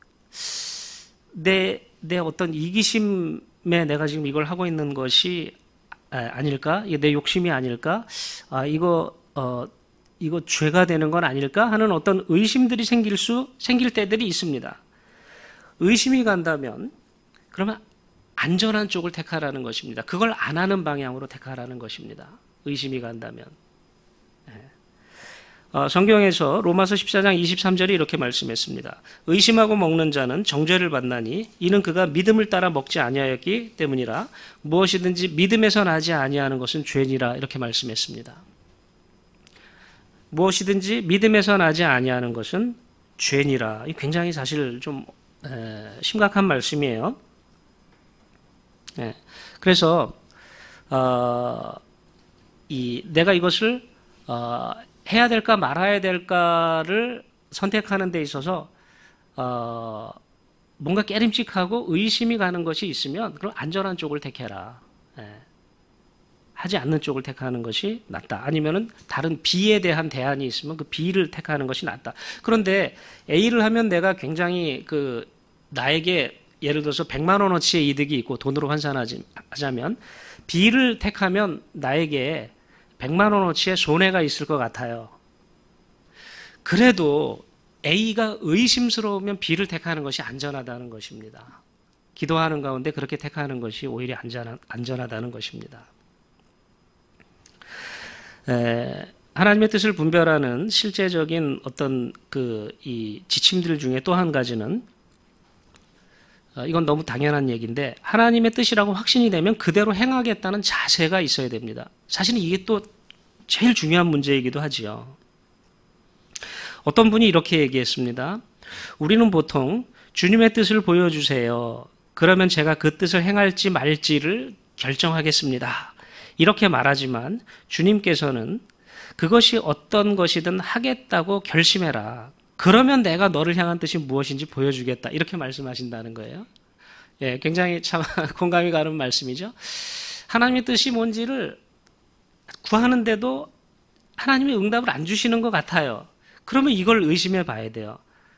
내 어떤 이기심에 내가 지금 이걸 하고 있는 것이 아닐까? 이게 내 욕심이 아닐까? 이거 죄가 되는 건 아닐까? 하는 어떤 의심들이 생길 때들이 있습니다. 의심이 간다면 그러면 안전한 쪽을 택하라는 것입니다. 그걸 안 하는 방향으로 택하라는 것입니다. 의심이 간다면. 성경에서 로마서 14장 23절에 이렇게 말씀했습니다. 의심하고 먹는 자는 정죄를 받나니 이는 그가 믿음을 따라 먹지 아니하였기 때문이라 무엇이든지 믿음에서 나지 아니하는 것은 죄니라 이렇게 말씀했습니다. 무엇이든지 믿음에서 나지 아니하는 것은 죄니라. 굉장히 사실 좀 심각한 말씀이에요. 그래서 내가 이것을 해야 될까 말아야 될까를 선택하는 데 있어서 뭔가 깨림칙하고 의심이 가는 것이 있으면 그럼 안전한 쪽을 택해라. 하지 않는 쪽을 택하는 것이 낫다. 아니면은 다른 B에 대한 대안이 있으면 그 B를 택하는 것이 낫다. 그런데 A를 하면 내가 굉장히 나에게 예를 들어서 100만 원어치의 이득이 있고 돈으로 환산하자면 B를 택하면 나에게 100만 원어치의 손해가 있을 것 같아요. 그래도 A가 의심스러우면 B를 택하는 것이 안전하다는 것입니다. 기도하는 가운데 그렇게 택하는 것이 오히려 안전하다는 것입니다. 하나님의 뜻을 분별하는 실제적인 어떤 이 지침들 중에 또 한 가지는 이건 너무 당연한 얘기인데 하나님의 뜻이라고 확신이 되면 그대로 행하겠다는 자세가 있어야 됩니다. 사실은 이게 또 제일 중요한 문제이기도 하지요. 어떤 분이 이렇게 얘기했습니다. 우리는 보통 주님의 뜻을 보여주세요. 그러면 제가 그 뜻을 행할지 말지를 결정하겠습니다. 이렇게 말하지만 주님께서는 그것이 어떤 것이든 하겠다고 결심해라. 그러면 내가 너를 향한 뜻이 무엇인지 보여주겠다. 이렇게 말씀하신다는 거예요. 굉장히 참 공감이 가는 말씀이죠. 하나님의 뜻이 뭔지를 구하는데도 하나님이 응답을 안 주시는 것 같아요. 그러면 이걸 의심해 봐야 돼요.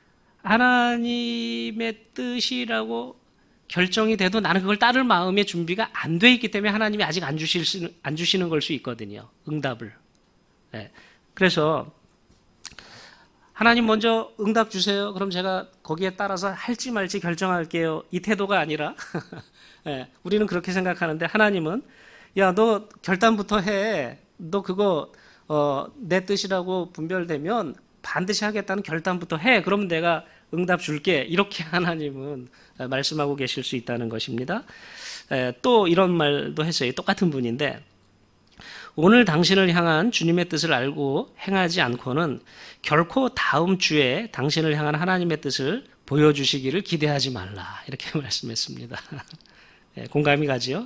하나님의 뜻이라고 결정이 돼도 나는 그걸 따를 마음의 준비가 안 돼 있기 때문에 하나님이 아직 안 주시는 걸 수 있거든요. 응답을. 그래서 하나님 먼저 응답 주세요. 그럼 제가 거기에 따라서 할지 말지 결정할게요. 이 태도가 아니라 예, 우리는 그렇게 생각하는데 하나님은 야, 너 결단부터 해. 너 그거 내 뜻이라고 분별되면 반드시 하겠다는 결단부터 해. 그러면 내가 응답 줄게. 이렇게 하나님은 말씀하고 계실 수 있다는 것입니다. 또 이런 말도 했어요. 똑같은 분인데 오늘 당신을 향한 주님의 뜻을 알고 행하지 않고는 결코 다음 주에 당신을 향한 하나님의 뜻을 보여주시기를 기대하지 말라. 이렇게 말씀했습니다. 공감이 가지요?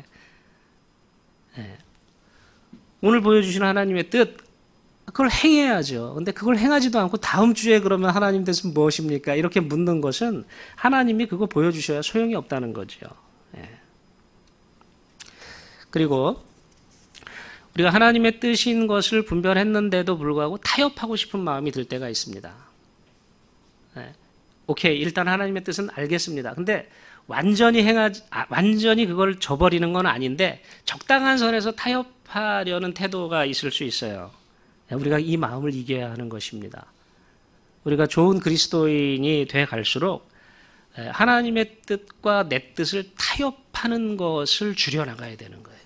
오늘 보여주시는 하나님의 뜻, 그걸 행해야죠. 근데 그걸 행하지도 않고 다음 주에 그러면 하나님 뜻은 무엇입니까? 이렇게 묻는 것은 하나님이 그거 보여주셔야 소용이 없다는 거죠. 그리고 우리가 하나님의 뜻인 것을 분별했는데도 불구하고 타협하고 싶은 마음이 들 때가 있습니다. 오케이, 일단 하나님의 뜻은 알겠습니다. 근데 완전히 그걸 저버리는 건 아닌데 적당한 선에서 타협하려는 태도가 있을 수 있어요. 우리가 이 마음을 이겨야 하는 것입니다. 우리가 좋은 그리스도인이 돼 갈수록 하나님의 뜻과 내 뜻을 타협하는 것을 줄여나가야 되는 거예요.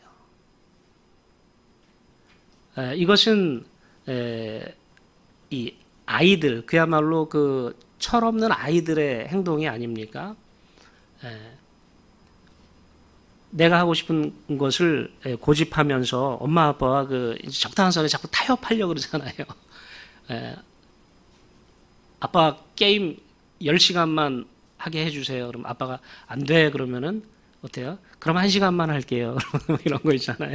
이것은 이 아이들, 그야말로 그 철없는 아이들의 행동이 아닙니까? 내가 하고 싶은 것을 고집하면서 엄마 아빠와 그 적당한 선에 자꾸 타협하려고 그러잖아요. 아빠 게임 10시간만 하게 해주세요. 그럼 아빠가 안 돼. 그러면은 어때요? 그럼 1시간만 할게요. 이런 거 있잖아요.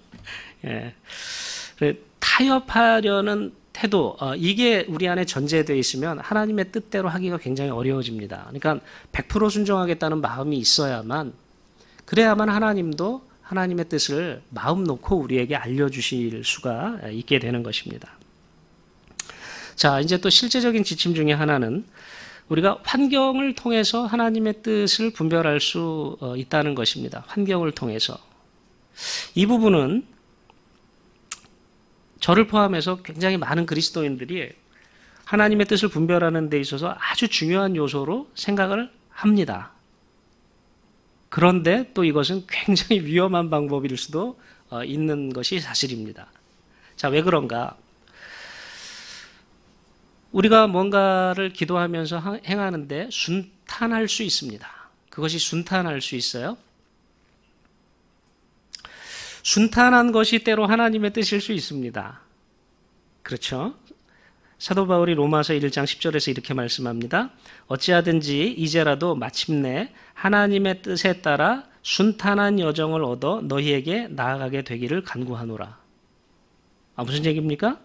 타협하려는 태도, 이게 우리 안에 전제되어 있으면 하나님의 뜻대로 하기가 굉장히 어려워집니다. 그러니까 100% 순종하겠다는 마음이 있어야만, 그래야만 하나님도 하나님의 뜻을 마음 놓고 우리에게 알려주실 수가 있게 되는 것입니다. 자, 이제 또 실제적인 지침 중에 하나는 우리가 환경을 통해서 하나님의 뜻을 분별할 수 있다는 것입니다. 환경을 통해서. 이 부분은 저를 포함해서 굉장히 많은 그리스도인들이 하나님의 뜻을 분별하는 데 있어서 아주 중요한 요소로 생각을 합니다. 그런데 또 이것은 굉장히 위험한 방법일 수도 있는 것이 사실입니다. 자, 왜 그런가? 우리가 뭔가를 기도하면서 행하는데 순탄할 수 있습니다. 그것이 순탄할 수 있어요. 순탄한 것이 때로 하나님의 뜻일 수 있습니다. 그렇죠? 사도 바울이 로마서 1장 10절에서 이렇게 말씀합니다. 어찌하든지 이제라도 마침내 하나님의 뜻에 따라 순탄한 여정을 얻어 너희에게 나아가게 되기를 간구하노라. 무슨 얘기입니까?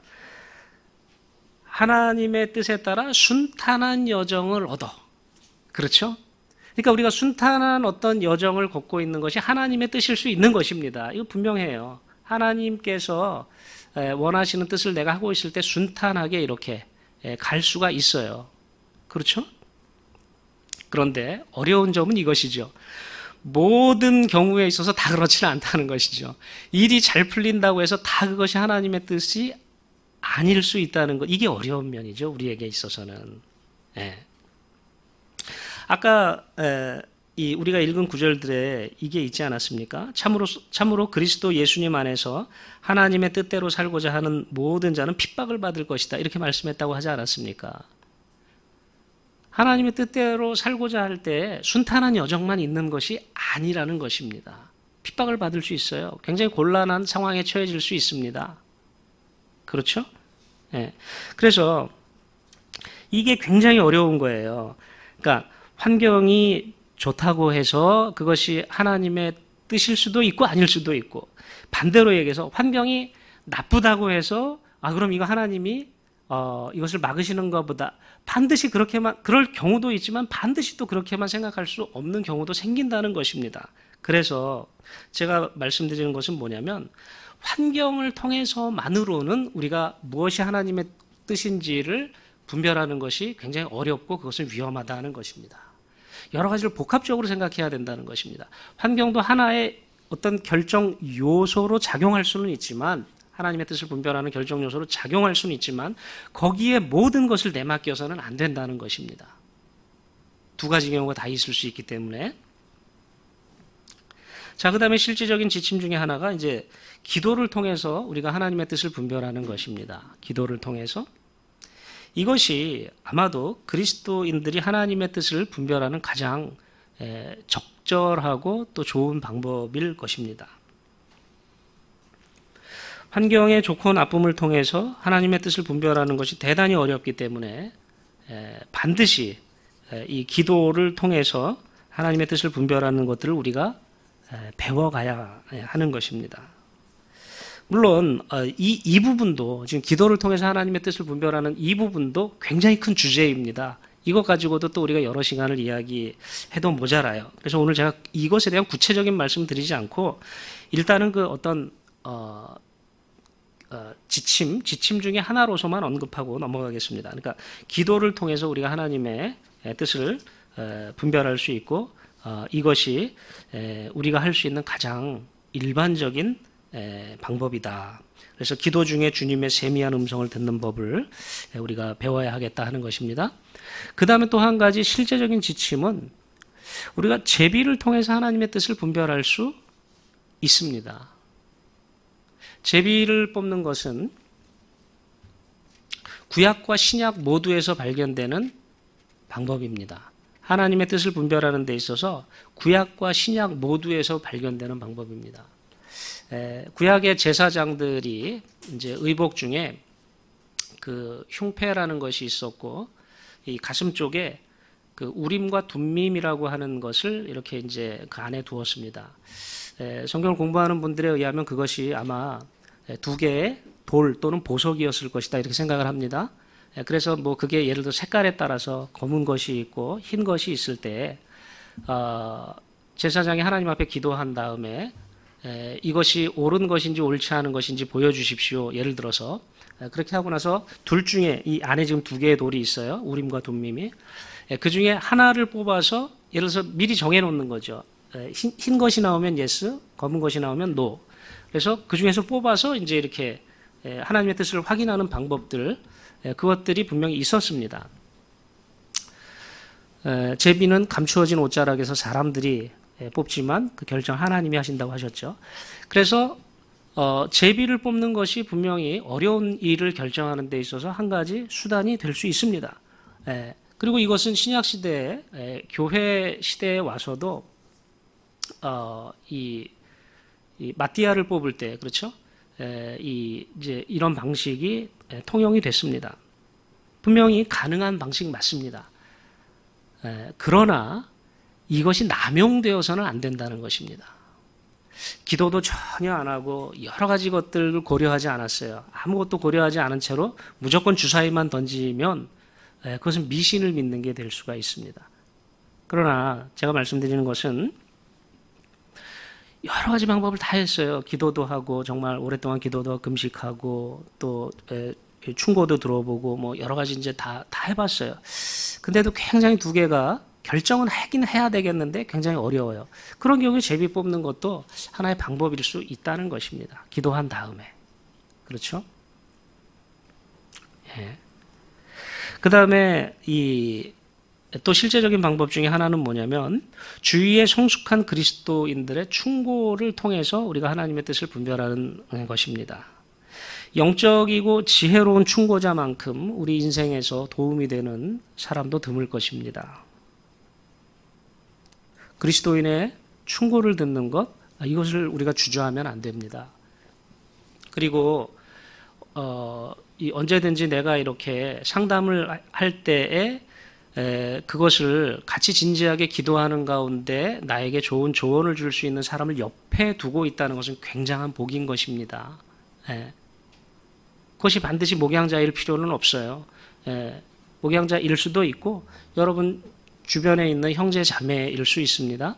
하나님의 뜻에 따라 순탄한 여정을 얻어. 그렇죠? 그러니까 우리가 순탄한 어떤 여정을 걷고 있는 것이 하나님의 뜻일 수 있는 것입니다. 이거 분명해요. 하나님께서 원하시는 뜻을 내가 하고 있을 때 순탄하게 이렇게 갈 수가 있어요. 그렇죠? 그런데 어려운 점은 이것이죠. 모든 경우에 있어서 다 그렇지는 않다는 것이죠. 일이 잘 풀린다고 해서 다 그것이 하나님의 뜻이 아닐 수 있다는 것, 이게 어려운 면이죠. 우리에게 있어서는. 아까 우리가 읽은 구절들에 이게 있지 않았습니까? 참으로 그리스도 예수님 안에서 하나님의 뜻대로 살고자 하는 모든 자는 핍박을 받을 것이다. 이렇게 말씀했다고 하지 않았습니까? 하나님의 뜻대로 살고자 할 때 순탄한 여정만 있는 것이 아니라는 것입니다. 핍박을 받을 수 있어요. 굉장히 곤란한 상황에 처해질 수 있습니다. 그렇죠? 그래서 이게 굉장히 어려운 거예요. 그러니까 환경이 좋다고 해서 그것이 하나님의 뜻일 수도 있고 아닐 수도 있고, 반대로 얘기해서 환경이 나쁘다고 해서 그럼 이거 하나님이 이것을 막으시는 것보다 반드시 그렇게만, 그럴 경우도 있지만 반드시 또 그렇게만 생각할 수 없는 경우도 생긴다는 것입니다. 그래서 제가 말씀드리는 것은 뭐냐면, 환경을 통해서만으로는 우리가 무엇이 하나님의 뜻인지를 분별하는 것이 굉장히 어렵고 그것은 위험하다는 것입니다. 여러 가지를 복합적으로 생각해야 된다는 것입니다. 환경도 하나의 어떤 결정 요소로 작용할 수는 있지만 하나님의 뜻을 분별하는 결정 요소로 작용할 수는 있지만 거기에 모든 것을 내맡겨서는 안 된다는 것입니다. 두 가지 경우가 다 있을 수 있기 때문에. 자, 그 다음에 실질적인 지침 중에 하나가 이제 기도를 통해서 우리가 하나님의 뜻을 분별하는 것입니다. 기도를 통해서. 이것이 아마도 그리스도인들이 하나님의 뜻을 분별하는 가장 적절하고 또 좋은 방법일 것입니다. 환경의 좋고 나쁨을 통해서 하나님의 뜻을 분별하는 것이 대단히 어렵기 때문에 반드시 이 기도를 통해서 하나님의 뜻을 분별하는 것들을 우리가 배워가야 하는 것입니다. 물론 이 부분도 지금 기도를 통해서 하나님의 뜻을 분별하는 이 부분도 굉장히 큰 주제입니다. 이것 가지고도 또 우리가 여러 시간을 이야기해도 모자라요. 그래서 오늘 제가 이것에 대한 구체적인 말씀 드리지 않고 일단은 그 어떤 지침 중에 하나로서만 언급하고 넘어가겠습니다. 그러니까 기도를 통해서 우리가 하나님의 뜻을 분별할 수 있고 이것이 우리가 할 수 있는 가장 일반적인 방법이다. 그래서 기도 중에 주님의 세미한 음성을 듣는 법을 우리가 배워야 하겠다 하는 것입니다. 그 다음에 또 한 가지 실제적인 지침은 우리가 제비를 통해서 하나님의 뜻을 분별할 수 있습니다. 제비를 뽑는 것은 구약과 신약 모두에서 발견되는 방법입니다. 하나님의 뜻을 분별하는 데 있어서 구약과 신약 모두에서 발견되는 방법입니다. 구약의 제사장들이 이제 의복 중에 그 흉패라는 것이 있었고 이 가슴 쪽에 그 우림과 둠밈이라고 하는 것을 이렇게 이제 그 안에 두었습니다. 성경을 공부하는 분들에 의하면 그것이 아마 두 개의 돌 또는 보석이었을 것이다 이렇게 생각을 합니다. 그래서 뭐 그게 예를 들어 색깔에 따라서 검은 것이 있고 흰 것이 있을 때 제사장이 하나님 앞에 기도한 다음에 이것이 옳은 것인지 옳지 않은 것인지 보여주십시오. 예를 들어서 그렇게 하고 나서 둘 중에 이 안에 지금 두 개의 돌이 있어요. 우림과 둠밈이. 그 중에 하나를 뽑아서 예를 들어서 미리 정해놓는 거죠. 흰 것이 나오면 yes, 검은 것이 나오면 no. 그래서 그 중에서 뽑아서 이제 이렇게 하나님의 뜻을 확인하는 방법들, 그것들이 분명히 있었습니다. 제비는 감추어진 옷자락에서 사람들이 뽑지만 그 결정 하나님이 하신다고 하셨죠. 그래서 제비를 뽑는 것이 분명히 어려운 일을 결정하는 데 있어서 한 가지 수단이 될 수 있습니다. 그리고 이것은 신약 시대에 교회 시대에 와서도 이 마띠아를 뽑을 때 그렇죠? 이제 이런 방식이 통용이 됐습니다. 분명히 가능한 방식 맞습니다. 그러나 이것이 남용되어서는 안 된다는 것입니다. 기도도 전혀 안 하고 여러 가지 것들을 고려하지 않았어요. 아무것도 고려하지 않은 채로 무조건 주사위만 던지면 그것은 미신을 믿는 게 될 수가 있습니다. 그러나 제가 말씀드리는 것은 여러 가지 방법을 다 했어요. 기도도 하고 정말 오랫동안 기도도 금식하고 또 충고도 들어보고 뭐 여러 가지 이제 다 해봤어요. 근데도 굉장히 두 개가 결정은 하긴 해야 되겠는데 굉장히 어려워요. 그런 경우에 제비 뽑는 것도 하나의 방법일 수 있다는 것입니다. 기도한 다음에. 그렇죠? 예. 그 다음에 또 실제적인 방법 중에 하나는 뭐냐면 주위에 성숙한 그리스도인들의 충고를 통해서 우리가 하나님의 뜻을 분별하는 것입니다. 영적이고 지혜로운 충고자만큼 우리 인생에서 도움이 되는 사람도 드물 것입니다. 그리스도인의 충고를 듣는 것, 이것을 우리가 주저하면 안 됩니다. 그리고 언제든지 내가 이렇게 상담을 할 때에 그것을 같이 진지하게 기도하는 가운데 나에게 좋은 조언을 줄 수 있는 사람을 옆에 두고 있다는 것은 굉장한 복인 것입니다. 그것이 반드시 목양자일 필요는 없어요. 목양자일 수도 있고 여러분 주변에 있는 형제 자매일 수 있습니다.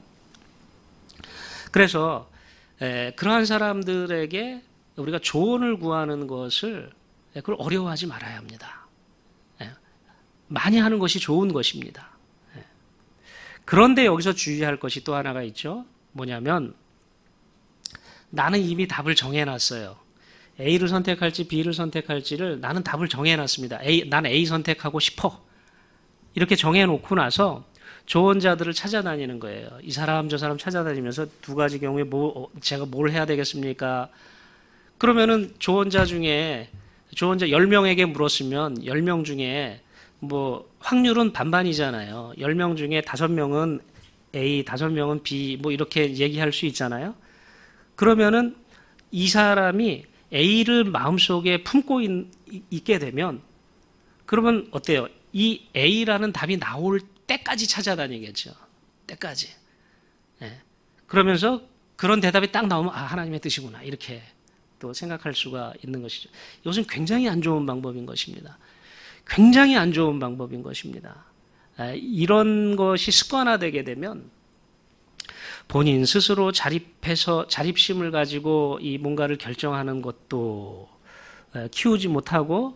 그래서 그러한 사람들에게 우리가 조언을 구하는 것을 그걸 어려워하지 말아야 합니다. 많이 하는 것이 좋은 것입니다. 그런데 여기서 주의할 것이 또 하나가 있죠. 뭐냐면 나는 이미 답을 정해놨어요. A를 선택할지 B를 선택할지를 나는 답을 정해놨습니다. 난 A 선택하고 싶어. 이렇게 정해놓고 나서 조언자들을 찾아다니는 거예요. 이 사람 저 사람 찾아다니면서 두 가지 경우에 제가 뭘 해야 되겠습니까? 그러면은 조언자 10명에게 물었으면 10명 중에 뭐 확률은 반반이잖아요. 10명 중에 5명은 A, 5명은 B 뭐 이렇게 얘기할 수 있잖아요. 그러면은 이 사람이 A를 마음속에 품고 있게 되면 그러면 어때요? 이 A라는 답이 나올 때까지 찾아다니겠죠. 때까지. 네. 그러면서 그런 대답이 딱 나오면 하나님의 뜻이구나 이렇게 또 생각할 수가 있는 것이죠. 이것은 굉장히 안 좋은 방법인 것입니다. 굉장히 안 좋은 방법인 것입니다. 이런 것이 습관화되게 되면 본인 스스로 자립심을 가지고 이 뭔가를 결정하는 것도 키우지 못하고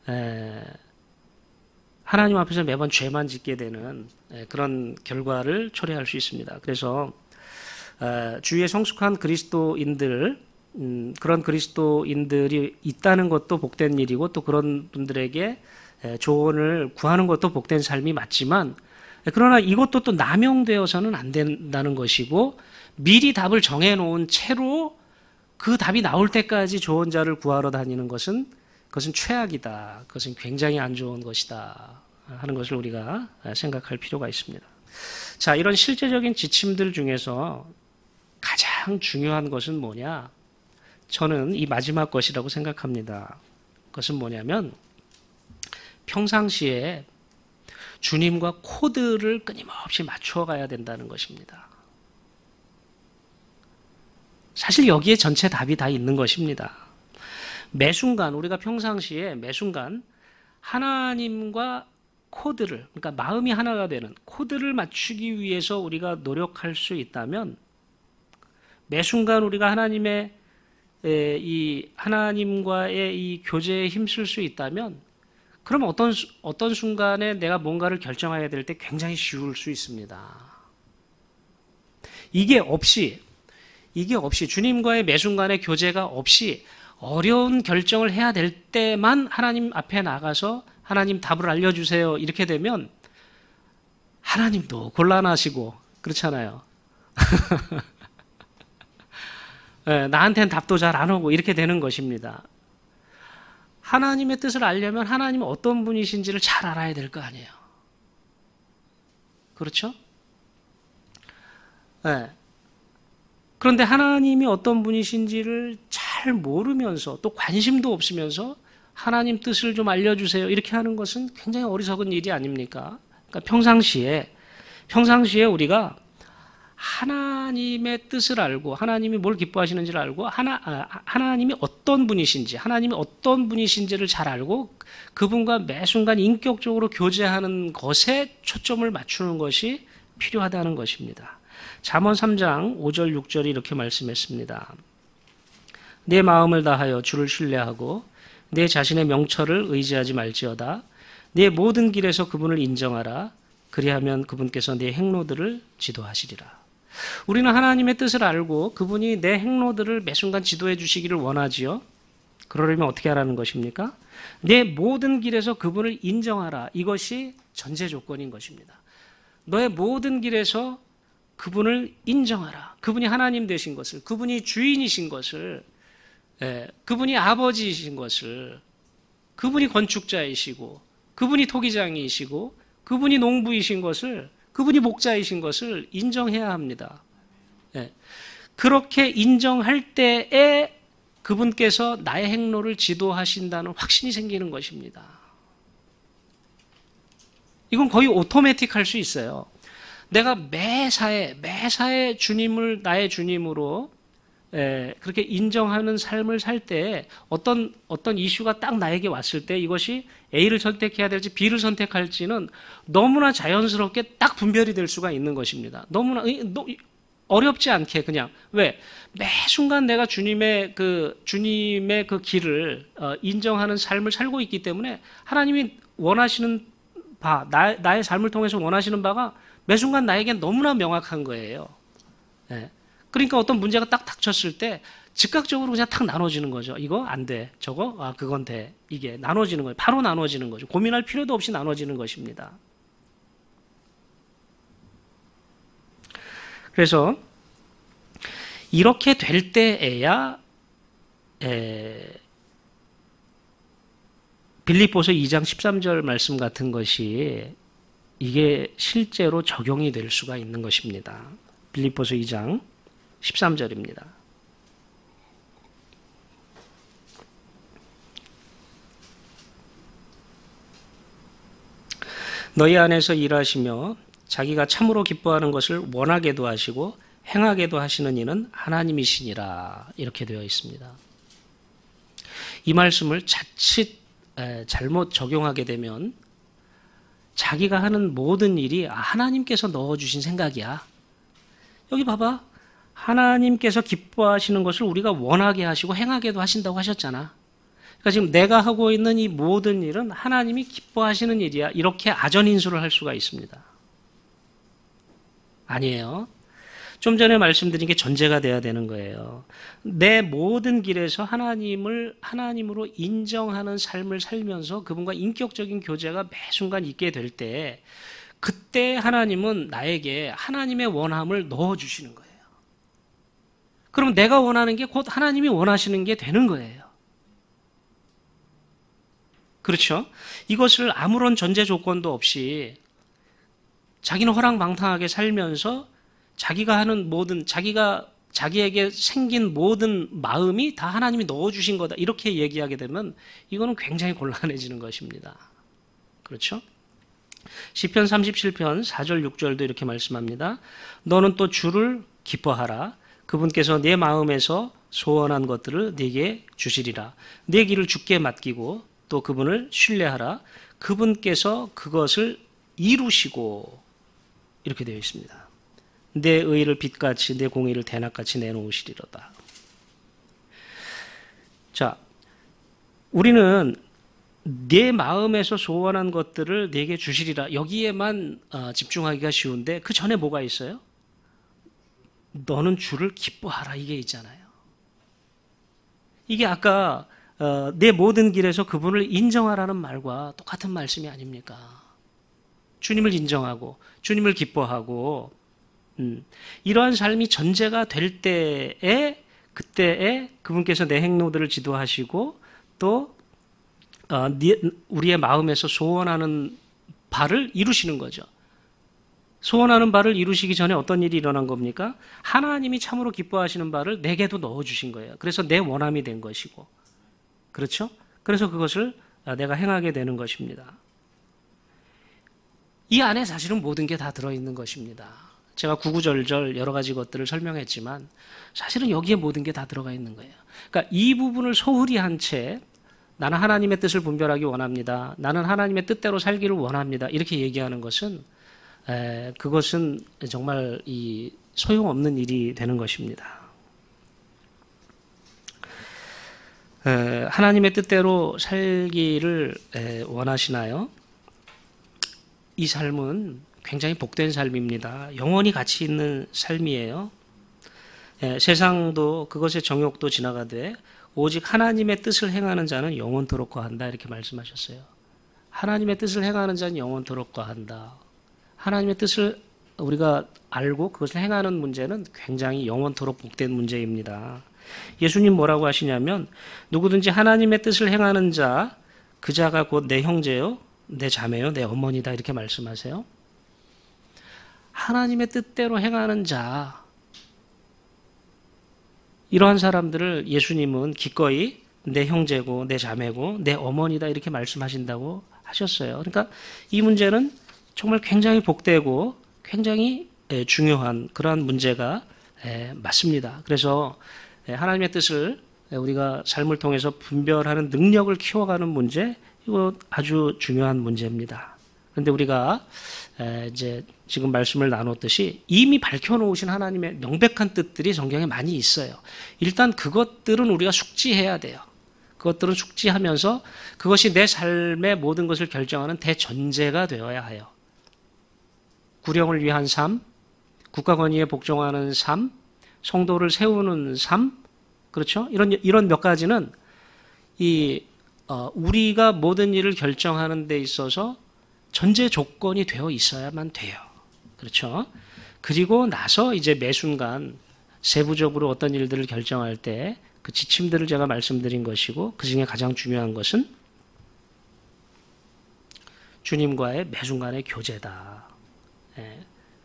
하나님 앞에서 매번 죄만 짓게 되는 그런 결과를 초래할 수 있습니다. 그래서 주위에 성숙한 그리스도인들 그런 그리스도인들이 있다는 것도 복된 일이고 또 그런 분들에게 조언을 구하는 것도 복된 삶이 맞지만 그러나 이것도 또 남용되어서는 안 된다는 것이고 미리 답을 정해놓은 채로 그 답이 나올 때까지 조언자를 구하러 다니는 그것은 최악이다. 그것은 굉장히 안 좋은 것이다 하는 것을 우리가 생각할 필요가 있습니다. 자, 이런 실제적인 지침들 중에서 가장 중요한 것은 뭐냐? 저는 이 마지막 것이라고 생각합니다. 그것은 뭐냐면 평상시에 주님과 코드를 끊임없이 맞춰가야 된다는 것입니다. 사실 여기에 전체 답이 다 있는 것입니다. 매 순간 우리가 평상시에 매 순간 하나님과 코드를 그러니까 마음이 하나가 되는 코드를 맞추기 위해서 우리가 노력할 수 있다면 매 순간 우리가 하나님과의 이 교제에 힘쓸 수 있다면 그럼 어떤 순간에 내가 뭔가를 결정해야 될 때 굉장히 쉬울 수 있습니다. 이게 없이 주님과의 매 순간의 교제가 없이 어려운 결정을 해야 될 때만 하나님 앞에 나가서 하나님 답을 알려주세요 이렇게 되면 하나님도 곤란하시고 그렇잖아요. 나한테는 답도 잘 안 오고 이렇게 되는 것입니다. 하나님의 뜻을 알려면 하나님은 어떤 분이신지를 잘 알아야 될 거 아니에요. 그렇죠? 네. 그런데 하나님이 어떤 분이신지를 잘 모르면서 또 관심도 없으면서 하나님 뜻을 좀 알려주세요 이렇게 하는 것은 굉장히 어리석은 일이 아닙니까? 그러니까 평상시에 우리가 하나님의 뜻을 알고 하나님이 뭘 기뻐하시는지를 알고 하나님이 어떤 분이신지를 잘 알고 그분과 매 순간 인격적으로 교제하는 것에 초점을 맞추는 것이 필요하다는 것입니다. 잠언 3장 5절 6절이 이렇게 말씀했습니다. 내 마음을 다하여 주를 신뢰하고 내 자신의 명철을 의지하지 말지어다. 내 모든 길에서 그분을 인정하라. 그리하면 그분께서 내 행로들을 지도하시리라. 우리는 하나님의 뜻을 알고 그분이 내 행로들을 매 순간 지도해 주시기를 원하지요. 그러려면 어떻게 하라는 것입니까? 내 모든 길에서 그분을 인정하라. 이것이 전제 조건인 것입니다. 너의 모든 길에서 그분을 인정하라. 그분이 하나님 되신 것을, 그분이 주인이신 것을, 그분이 아버지이신 것을, 그분이 건축자이시고, 그분이 토기장이시고, 그분이 농부이신 것을, 그분이 목자이신 것을 인정해야 합니다. 그렇게 인정할 때에 그분께서 나의 행로를 지도하신다는 확신이 생기는 것입니다. 이건 거의 오토매틱할 수 있어요. 내가 매사에 주님을 나의 주님으로 그렇게 인정하는 삶을 살 때 어떤 이슈가 딱 나에게 왔을 때 이것이 A를 선택해야 될지 B를 선택할지는 너무나 자연스럽게 딱 분별이 될 수가 있는 것입니다. 너무나 어렵지 않게 그냥 왜? 매 순간 내가 주님의 그 길을 인정하는 삶을 살고 있기 때문에 하나님이 원하시는 바 나의 삶을 통해서 원하시는 바가 매 순간 나에겐 너무나 명확한 거예요. 그러니까 어떤 문제가 딱 닥쳤을 때 즉각적으로 그냥 탁 나눠지는 거죠. 이거 안 돼. 저거 그건 돼. 이게 나눠지는 거예요. 바로 나눠지는 거죠. 고민할 필요도 없이 나눠지는 것입니다. 그래서 이렇게 될 때에야 빌립보서 2장 13절 말씀 같은 것이 이게 실제로 적용이 될 수가 있는 것입니다. 빌립보서 2장 13절입니다. 너희 안에서 일하시며 자기가 참으로 기뻐하는 것을 원하게도 하시고 행하게도 하시는 이는 하나님이시니라 이렇게 되어 있습니다. 이 말씀을 자칫 잘못 적용하게 되면 자기가 하는 모든 일이 하나님께서 넣어주신 생각이야. 여기 봐봐. 하나님께서 기뻐하시는 것을 우리가 원하게 하시고 행하게도 하신다고 하셨잖아. 그러니까 지금 내가 하고 있는 이 모든 일은 하나님이 기뻐하시는 일이야. 이렇게 아전인수를 할 수가 있습니다. 아니에요. 좀 전에 말씀드린 게 전제가 돼야 되는 거예요. 내 모든 길에서 하나님으로 인정하는 삶을 살면서 그분과 인격적인 교제가 매 순간 있게 될 때, 그때 하나님은 나에게 하나님의 원함을 넣어주시는 거예요. 그럼 내가 원하는 게 곧 하나님이 원하시는 게 되는 거예요. 그렇죠? 이것을 아무런 전제 조건도 없이 자기는 허랑방탕하게 살면서 자기가 하는 모든, 자기에게 생긴 모든 마음이 다 하나님이 넣어주신 거다. 이렇게 얘기하게 되면 이거는 굉장히 곤란해지는 것입니다. 그렇죠? 시편 37편 4절 6절도 이렇게 말씀합니다. 너는 또 주를 기뻐하라. 그분께서 내 마음에서 소원한 것들을 네게 주시리라. 내 길을 주께 맡기고 또 그분을 신뢰하라. 그분께서 그것을 이루시고 이렇게 되어 있습니다. 내 의를 빛같이 내 공의를 대낮같이 내놓으시리로다. 자, 우리는 내 마음에서 소원한 것들을 내게 주시리라. 여기에만 집중하기가 쉬운데 그 전에 뭐가 있어요? 너는 주를 기뻐하라. 이게 있잖아요. 이게 아까 내 모든 길에서 그분을 인정하라는 말과 똑같은 말씀이 아닙니까? 주님을 인정하고 주님을 기뻐하고 이러한 삶이 전제가 될 때에 그때에 그분께서 내 행로들을 지도하시고 또 우리의 마음에서 소원하는 바를 이루시는 거죠. 소원하는 바를 이루시기 전에 어떤 일이 일어난 겁니까? 하나님이 참으로 기뻐하시는 바를 내게도 넣어주신 거예요. 그래서 내 원함이 된 것이고, 그렇죠? 그래서 그것을 내가 행하게 되는 것입니다. 이 안에 사실은 모든 게 다 들어있는 것입니다. 제가 구구절절 여러 가지 것들을 설명했지만 사실은 여기에 모든 게 다 들어가 있는 거예요. 그러니까 이 부분을 소홀히 한 채 나는 하나님의 뜻을 분별하기 원합니다. 나는 하나님의 뜻대로 살기를 원합니다. 이렇게 얘기하는 것은 그것은 정말 이 소용없는 일이 되는 것입니다. 하나님의 뜻대로 살기를 원하시나요? 이 삶은 굉장히 복된 삶입니다. 영원히 가치 있는 삶이에요. 세상도 그것의 정욕도 지나가되 오직 하나님의 뜻을 행하는 자는 영원토록 거한다. 이렇게 말씀하셨어요. 하나님의 뜻을 행하는 자는 영원토록 거한다. 하나님의 뜻을 우리가 알고 그것을 행하는 문제는 굉장히 영원토록 복된 문제입니다. 예수님 뭐라고 하시냐면 누구든지 하나님의 뜻을 행하는 자, 그 자가 곧 내 형제요, 내 자매요, 내 어머니다. 이렇게 말씀하세요. 하나님의 뜻대로 행하는 자, 이러한 사람들을 예수님은 기꺼이 내 형제고 내 자매고 내 어머니다 이렇게 말씀하신다고 하셨어요. 그러니까 이 문제는 정말 굉장히 복되고 굉장히 중요한 그러한 문제가 맞습니다. 그래서 하나님의 뜻을 우리가 삶을 통해서 분별하는 능력을 키워가는 문제, 이거 아주 중요한 문제입니다. 그런데 우리가 이제 지금 말씀을 나눴듯이 이미 밝혀놓으신 하나님의 명백한 뜻들이 성경에 많이 있어요. 일단 그것들은 우리가 숙지해야 돼요. 그것들은 숙지하면서 그것이 내 삶의 모든 것을 결정하는 대전제가 되어야 해요. 구령을 위한 삶, 국가 권위에 복종하는 삶, 성도를 세우는 삶, 그렇죠? 이런 몇 가지는 우리가 모든 일을 결정하는 데 있어서 전제 조건이 되어 있어야만 돼요. 그렇죠? 그리고 나서 이제 매 순간 세부적으로 어떤 일들을 결정할 때 그 지침들을 제가 말씀드린 것이고, 그 중에 가장 중요한 것은 주님과의 매 순간의 교제다. 예.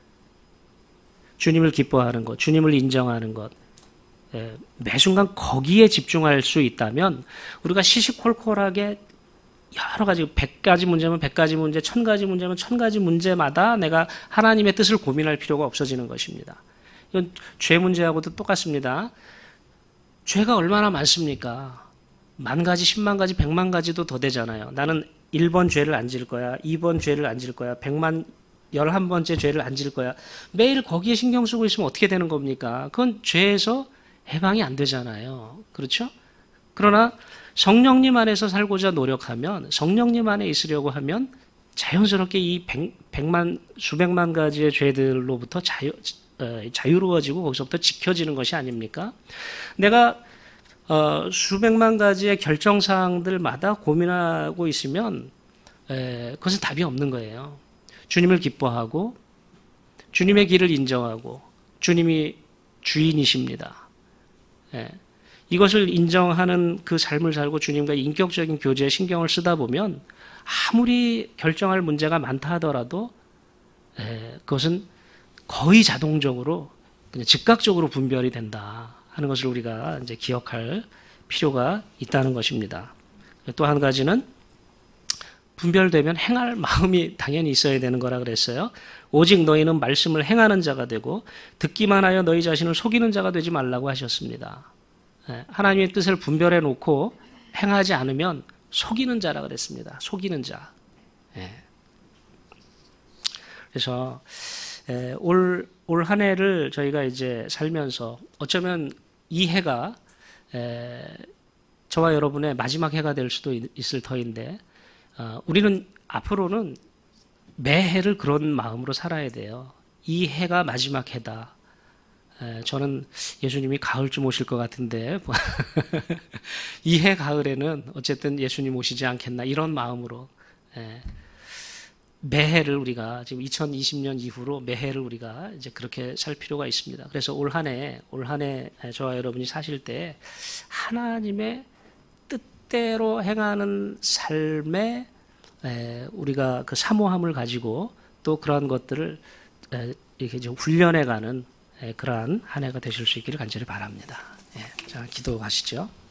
주님을 기뻐하는 것, 주님을 인정하는 것, 예. 매 순간 거기에 집중할 수 있다면 우리가 시시콜콜하게 여러 가지 100가지 문제면 100가지 문제, 1000가지 문제면 1000가지 문제마다 내가 하나님의 뜻을 고민할 필요가 없어지는 것입니다. 이건 죄 문제하고도 똑같습니다. 죄가 얼마나 많습니까? 10,000가지, 100,000가지, 100,000가지도 더 되잖아요. 나는 1번 죄를 안 질 거야, 2번 죄를 안 질 거야, 11번째 죄를 안 질 거야. 매일 거기에 신경 쓰고 있으면 어떻게 되는 겁니까? 그건 죄에서 해방이 안 되잖아요. 그렇죠? 그러나 성령님 안에서 살고자 노력하면, 성령님 안에 있으려고 하면 자연스럽게 이 100만, 수백만 가지의 죄들로부터 자유로워지고 거기서부터 지켜지는 것이 아닙니까? 내가 수백만 가지의 결정사항들마다 고민하고 있으면 그것은 답이 없는 거예요. 주님을 기뻐하고 주님의 길을 인정하고 주님이 주인이십니다. 이것을 인정하는 그 삶을 살고 주님과 인격적인 교제에 신경을 쓰다 보면 아무리 결정할 문제가 많다 하더라도 그것은 거의 자동적으로 그냥 즉각적으로 분별이 된다 하는 것을 우리가 이제 기억할 필요가 있다는 것입니다. 또 한 가지는 분별되면 행할 마음이 당연히 있어야 되는 거라 그랬어요. 오직 너희는 말씀을 행하는 자가 되고 듣기만 하여 너희 자신을 속이는 자가 되지 말라고 하셨습니다. 하나님의 뜻을 분별해 놓고 행하지 않으면 속이는 자라 그랬습니다. 속이는 자. 그래서 올 한 해를 저희가 이제 살면서 어쩌면 이 해가 저와 여러분의 마지막 해가 될 수도 있을 터인데 우리는 앞으로는 매해를 그런 마음으로 살아야 돼요. 이 해가 마지막 해다. 저는 예수님이 가을쯤 오실 것 같은데 이 해 가을에는 어쨌든 예수님 오시지 않겠나 이런 마음으로 매해를 우리가 지금 2020년 이후로 매해를 우리가 이제 그렇게 살 필요가 있습니다. 그래서 올 한 해 저와 여러분이 사실 때 하나님의 뜻대로 행하는 삶에 우리가 그 사모함을 가지고 또 그러한 것들을 이렇게 좀 훈련해가는 그러한 한 해가 되실 수 있기를 간절히 바랍니다. 자, 기도하시죠.